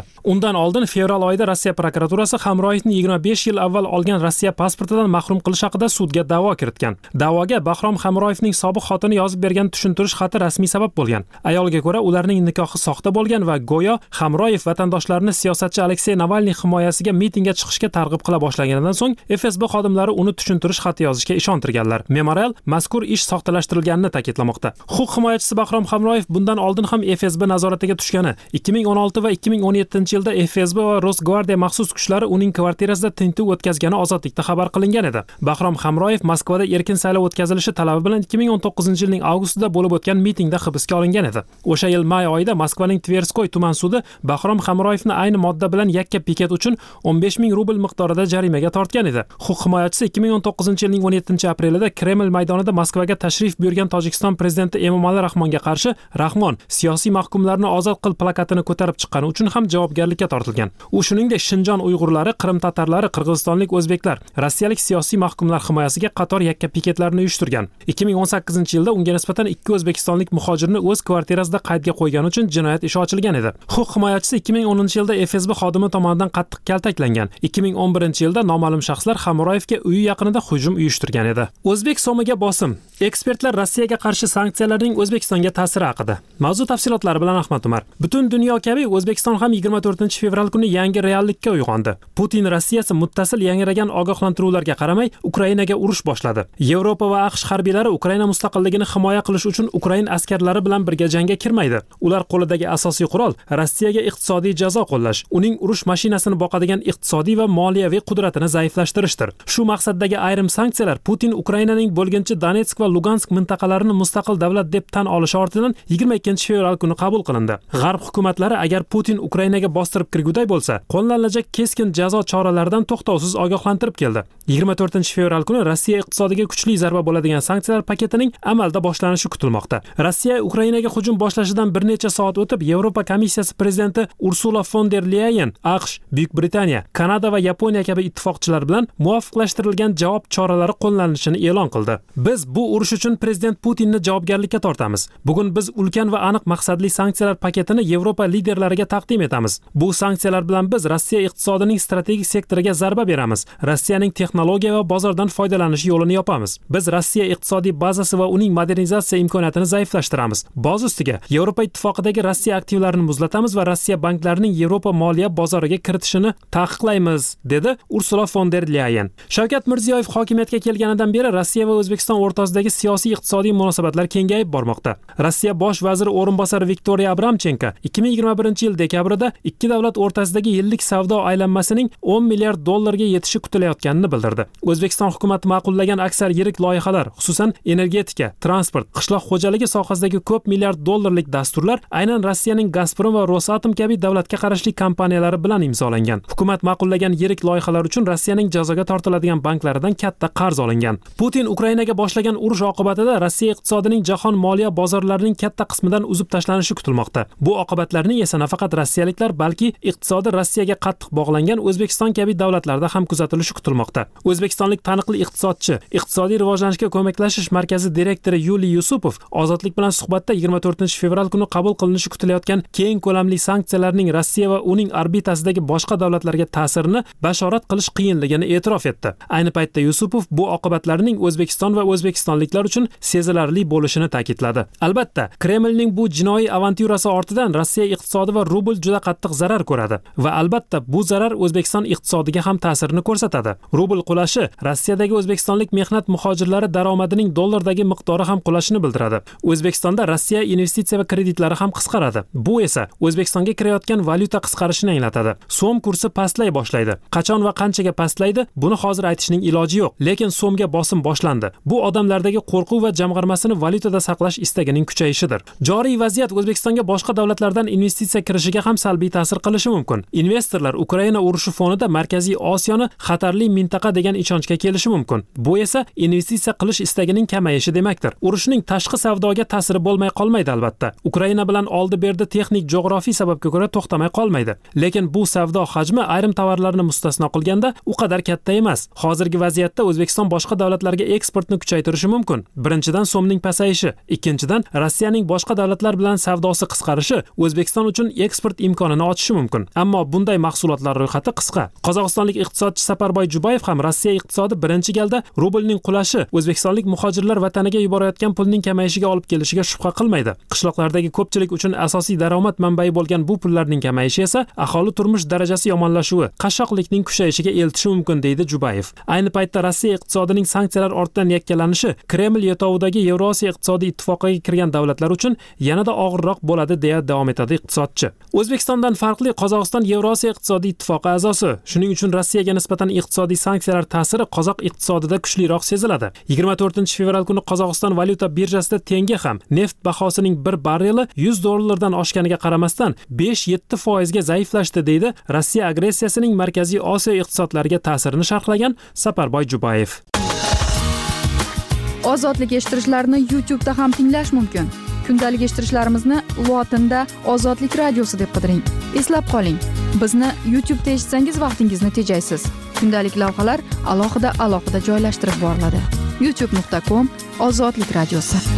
Undan oldin fevral oyida Rossiya prokuraturasi Hamroyevni yigirma besh yil avval olgan Rossiya pasportidan mahrum qilish haqida sudga da'vo kiritgan. Da'voga Bahrom Hamroyevning sobiq xotini yozib bergan tushuntirish xati rasmiy sabab bo'lgan. Ayolga ko'ra, ularning nikohi soxta bo'lgan va go'yo Hamroyev vatandoshlarini siyosatchi Aleksey Navalniy himoyasiga mitingga chiqishga targ'ib qila boshlaganidan so'ng F S B xodimlari uni tushuntirish xati yozishga ishontirganlar. Memorial mazkur ish soxtalashtirilganini ta'kidlamoqda. Huquq himoyachisi Bahrom Hamroyev bundan oldin ham F S B nazoratiga tushgani, ikki ming o'n olti va ikki ming o'n yettinchi yilda F S B va Rosgvardiya maxsus kuchlari uning kvartirasida tintuv o'tkazgani ozodlikda xabar qilingan edi. Bahrom Hamroyev Moskvada erkin saylov o'tkazilishi talabi bilan ikki ming o'n to'qqizinchi yilning avgustida bo'lib o'tgan mitingda hibsga olingan edi. O'sha yil may oyida Moskvaning Tverskoy tuman sudi Bahrom Hamroyevni ayni modda bilan yakka piket uchun o'n besh ming rubl miqdorida jarimaga tortgan edi. Huquq himoyachisi ikki ming o'n to'qqizinchi yilning o'n yettinchi aprelida Kreml maydonida Moskvaga tashrif buyurgan Tojikiston prezidenti Emomali Rahmonga qarshi "Rahmon, siyosiy mahkumlarni ozod qil" plakatini ko'tarib chiqqani uchun ham javobgarlikka tortilgan. U shuningdek Shinjon uyg'urlari, Qrim tatarlari, qirg'izistonlik o'zbeklar, rossiyalik siyosiy mahkumlar himoyasiga qator yakka piketlarni uyushtirgan. ikki ming o'n sakkizinchi yilda unga nisbatan ikki o'zbekistonlik muhojirni o'z kvartirasida qaydga qo'ygani uchun jinoyat ishi ochilgan edi. Huquq himoyachisi ikki ming o'ninchi yilda F S B xodimi tomonidan qattiq kaltaklangan. ikki ming o'n birinchi yilda noma'lum shaxslar Hamroyevga uyi yaqinida hujum uyushtirgan edi. O'zbek so'miga bosim. Ekspertlar Rossiyaga qarshi sanksiyalarning O'zbekistonga ta'siri haqida. Mavzu tafsilotlari bilan Ahmad Umar. Butun dunyo kabi O'zbekiston ham yigirma to'rtinchi fevral kuni yangi reallikka uyg'ondi. Putin Rossiyasi muttasil yangragan ogohlantiruvlarga qaramay Ukrainaga urush boshladi. Yevropa va AQSh harbiylari Ukraina mustaqilligini himoya qilish uchun Ukraina askarlari bilan birga jangga kirmaydi. Ular qo'lidagi asosiy qurol Rossiyaga iqtisodiy jazo qo'llash, uning urush mashinasini boqadigan iqtisodiy va moliyaviy qudratini zaiflashtirishdir. Shu maqsaddagi ayrim sanksiyalar Putin Ukrainaning bo'lginchi Donetsk va Lugansk mintaqalarini mustaqil davlat deb tan olishi ortidan yigirma ikkinchi fevral kuni qabul qilindi. G'arb hukumatlari agar Putin Ukrainaga bostirib kirguday bo'lsa, qo'llanilajak keskin jazo choralaridan to'xtovsiz ogohlantirib keldi. yigirma to'rtinchi fevral kuni Rossiya iqtisodiga kuchli zarba bo'ladigan sanksiyalar paketining amalda boshlanishi kutilmoqda. Rossiya Ukrainaga hujum boshlashidan bir necha soat o'tib Yevropa komissiyasi prezidenti Ursula von der Leyen AQSh, Buyuk Britaniya, Kanada va Yaponiya kabi ittifoqchilar bilan muvofiqlashtirilgan javob choralari qo'llanilishini e'lon qildi. Biz bu urush uchun prezident Putinni javobgarlikka tortamiz. Bugun biz ulkan va aniq maqsadli sanksiyalar paketini Yevropa liderlariga taqdim etamiz. Bu sanksiyalar bilan biz Rossiya iqtisodining strategik sektoriga zarba beramiz. Rossiyaning texnologiya va bozordan foydalanish yo'lini yopamiz. Biz Rossiya iqtisodiy bazasi va uning modernizatsiya imkoniyatini zaiflashtiramiz. Boz ustiga Yevropa ittifoqidagi Rossiya aktivlarini muzlatamiz va Rossiya banklarining Yevropa moliya bozoriga kiritishini taqiqlaymiz, dedi Ursula von der Leyen. Shavkat Mirziyoyev hokimiyatga kelganidan beri Rossiya va O'zbekiston o'rtasidagi siyosiy iqtisodiy munosabatlar kengayib bormoqda. Rossiya bosh vaziri o'rinbosari Viktoriya Abramchenko ikki ming yigirma birinchi yil dekabrida ikki davlat o'rtasidagi yillik savdo aylanmasining o'n milliard dollarga yetishi kutilayotganini bildirdi. O'zbekiston hukumati ma'qullagan aksar yirik loyihalar, xususan energetika, transport, qishloq xo'jaligi sohasidagi ko'p milliard dollarlik dasturlar aynan Rossiyaning Gazprom va Rosatom kabi davlatga qarashli kompaniyalari bilan imzolangan. Hukumat ma'qullagan yirik loyihalar uchun Rossiyaning jazoga tortiladigan banklaridan katta qarz olingan. Putin Ukrainaga boshlagan urush oqibatida Rossiya iqtisodining jahon moliya bozorlarining katta qismidan uzib tashlanishi kutilmoqda. Bu oqibatlarning esa nafaqat rossiyaliklar, balki iqtisodi Rossiyaga qattiq bog'langan O'zbekiston kabi davlatlarda ham kuzatilishi kutilmoqda. O'zbekistonlik taniqli iqtisodchi, iqtisodiy rivojlanishga ko'maklashish markazi direktori Yuliy Yusupov Ozodlik bilan suhbatda yigirma to'rtinchi fevral kuni qabul qilinishi kutilayotgan keng ko'lamli sanksiyalarning Rossiya va uning orbitasidagi boshqa davlatlarga ta'sirini bashorat qilish qiyinligini e'tirof etdi. Ayni paytda Yusupov bu oqibatlarning O'zbekiston va o'zbekistonliklar uchun sezilarli bo'lishini ta'kidladi. Albatta, Kremlning bu jinoiy avantyurasi ortidan Rossiya iqtisodi va rubl juda qattiq zarar ko'radi va albatta bu zarar O'zbekiston iqtisodiga ham ta'sirini ko'rsatadi. Rubl qulashi Rossiyadagi o'zbekistonlik mehnat muhojirlari daromadining dollardagi miqdori ham qulashini bildiradi. O'zbekistonda Rossiya investitsiya va kreditlari ham qisqaradi. Bu esa O'zbekistonga kirayotgan valyuta qisqarishini anglatadi. So'm kursi pastlay boshlaydi. Qachon va qanchaga pastlaydi, buni hozir aytishning iloji yo'q. Lekin so'mga bosim boshlandi. Bu odamlardagi qo'rquv va jamg'armasini valyutada saqlash istagining kuchayishidir. Joriy vaziyat O'zbekistonga boshqa davlatlardan investitsiya kirishiga ham salbiy ta'sir qilishi mumkin. Investorlar Ukraina urushi fonida Markaziy Osiyoni xatarli mintaqa degan ishonchga kelishi mumkin. Bu esa investitsiya qilish istagining kamayishi demakdir. Urushning tashqi savdoga ta'siri bo'lmay qolmaydi albatta. Ukraina bilan oldi-berdi texnik jo'g'rofiy sababga ko'ra to'xtamay qolmaydi. Lekin bu savdo hajmi ayrim tovarlarni mustasno qilganda u qadar katta emas. Hozirgi vaziyatda O'zbekiston boshqa davlatlarga eksportni kuchaytirishi mumkin. Birinchidan so'mning pasayishi, ikkinchidan Rossiyaning boshqa davlatlar bilan savdosi qisqarishi O'zbekiston uchun eksport imkonini do'konini ochishi mumkin. Ammo bunday mahsulotlar ro'yxati qisqa. Qozog'istonlik iqtisodchi Saparboy Jubayev ham Rossiya iqtisodi birinchi galda rublning qulashi o'zbekistonlik muhojirlar vataniga yuborayotgan pulning kamayishiga olib kelishiga shubha qilmaydi. Qishloqlardagi ko'pchilik uchun asosiy daromad manbai bo'lgan bu pullarning kamayishi esa aholi turmush darajasi yomonlashuvi, qashshoqlikning kuchayishiga eltishi mumkin, deydi Jubayev. Ayni paytda Rossiya iqtisodining sanksiyalar ortidan yakkalanishi Kreml yetovidagi Yevrosiyo iqtisodiy ittifoqiga kirgan davlatlar uchun yanada og'irroq bo'ladi, deya davom etadi iqtisodchi. O'zbekistondan farqli Qozog'iston Yevrosiyo iqtisodiy ittifoqi a'zosi. Shuning uchun Rossiyaga nisbatan iqtisodiy sanksiyalar ta'siri qozoq iqtisodida kuchliroq seziladi. yigirma to'rtinchi fevral kuni Qozog'iston valyuta birjasida tengi ham neft bahosining bir barreli yuz dollardan oshganiga qaramasdan besh yetti foizga zaiflashdi, deydi Rossiya agressiyasining Markaziy Osiyo iqtisodlariga ta'sirini sharhlagan Saparboy Jubayev. Ozodlik eshittirishlarni YouTube'da ham tinglash mumkin. Kundalik eshittirishlarimizni lotinda Ozodlik radiosi deb qidiring. Eslab qoling, bizni YouTube'da eshitsangiz vaqtingizni tejaysiz. Kundalik lavhalar alohida alohida joylashtirib boriladi. youtube nuqta com Ozodlik radiosi.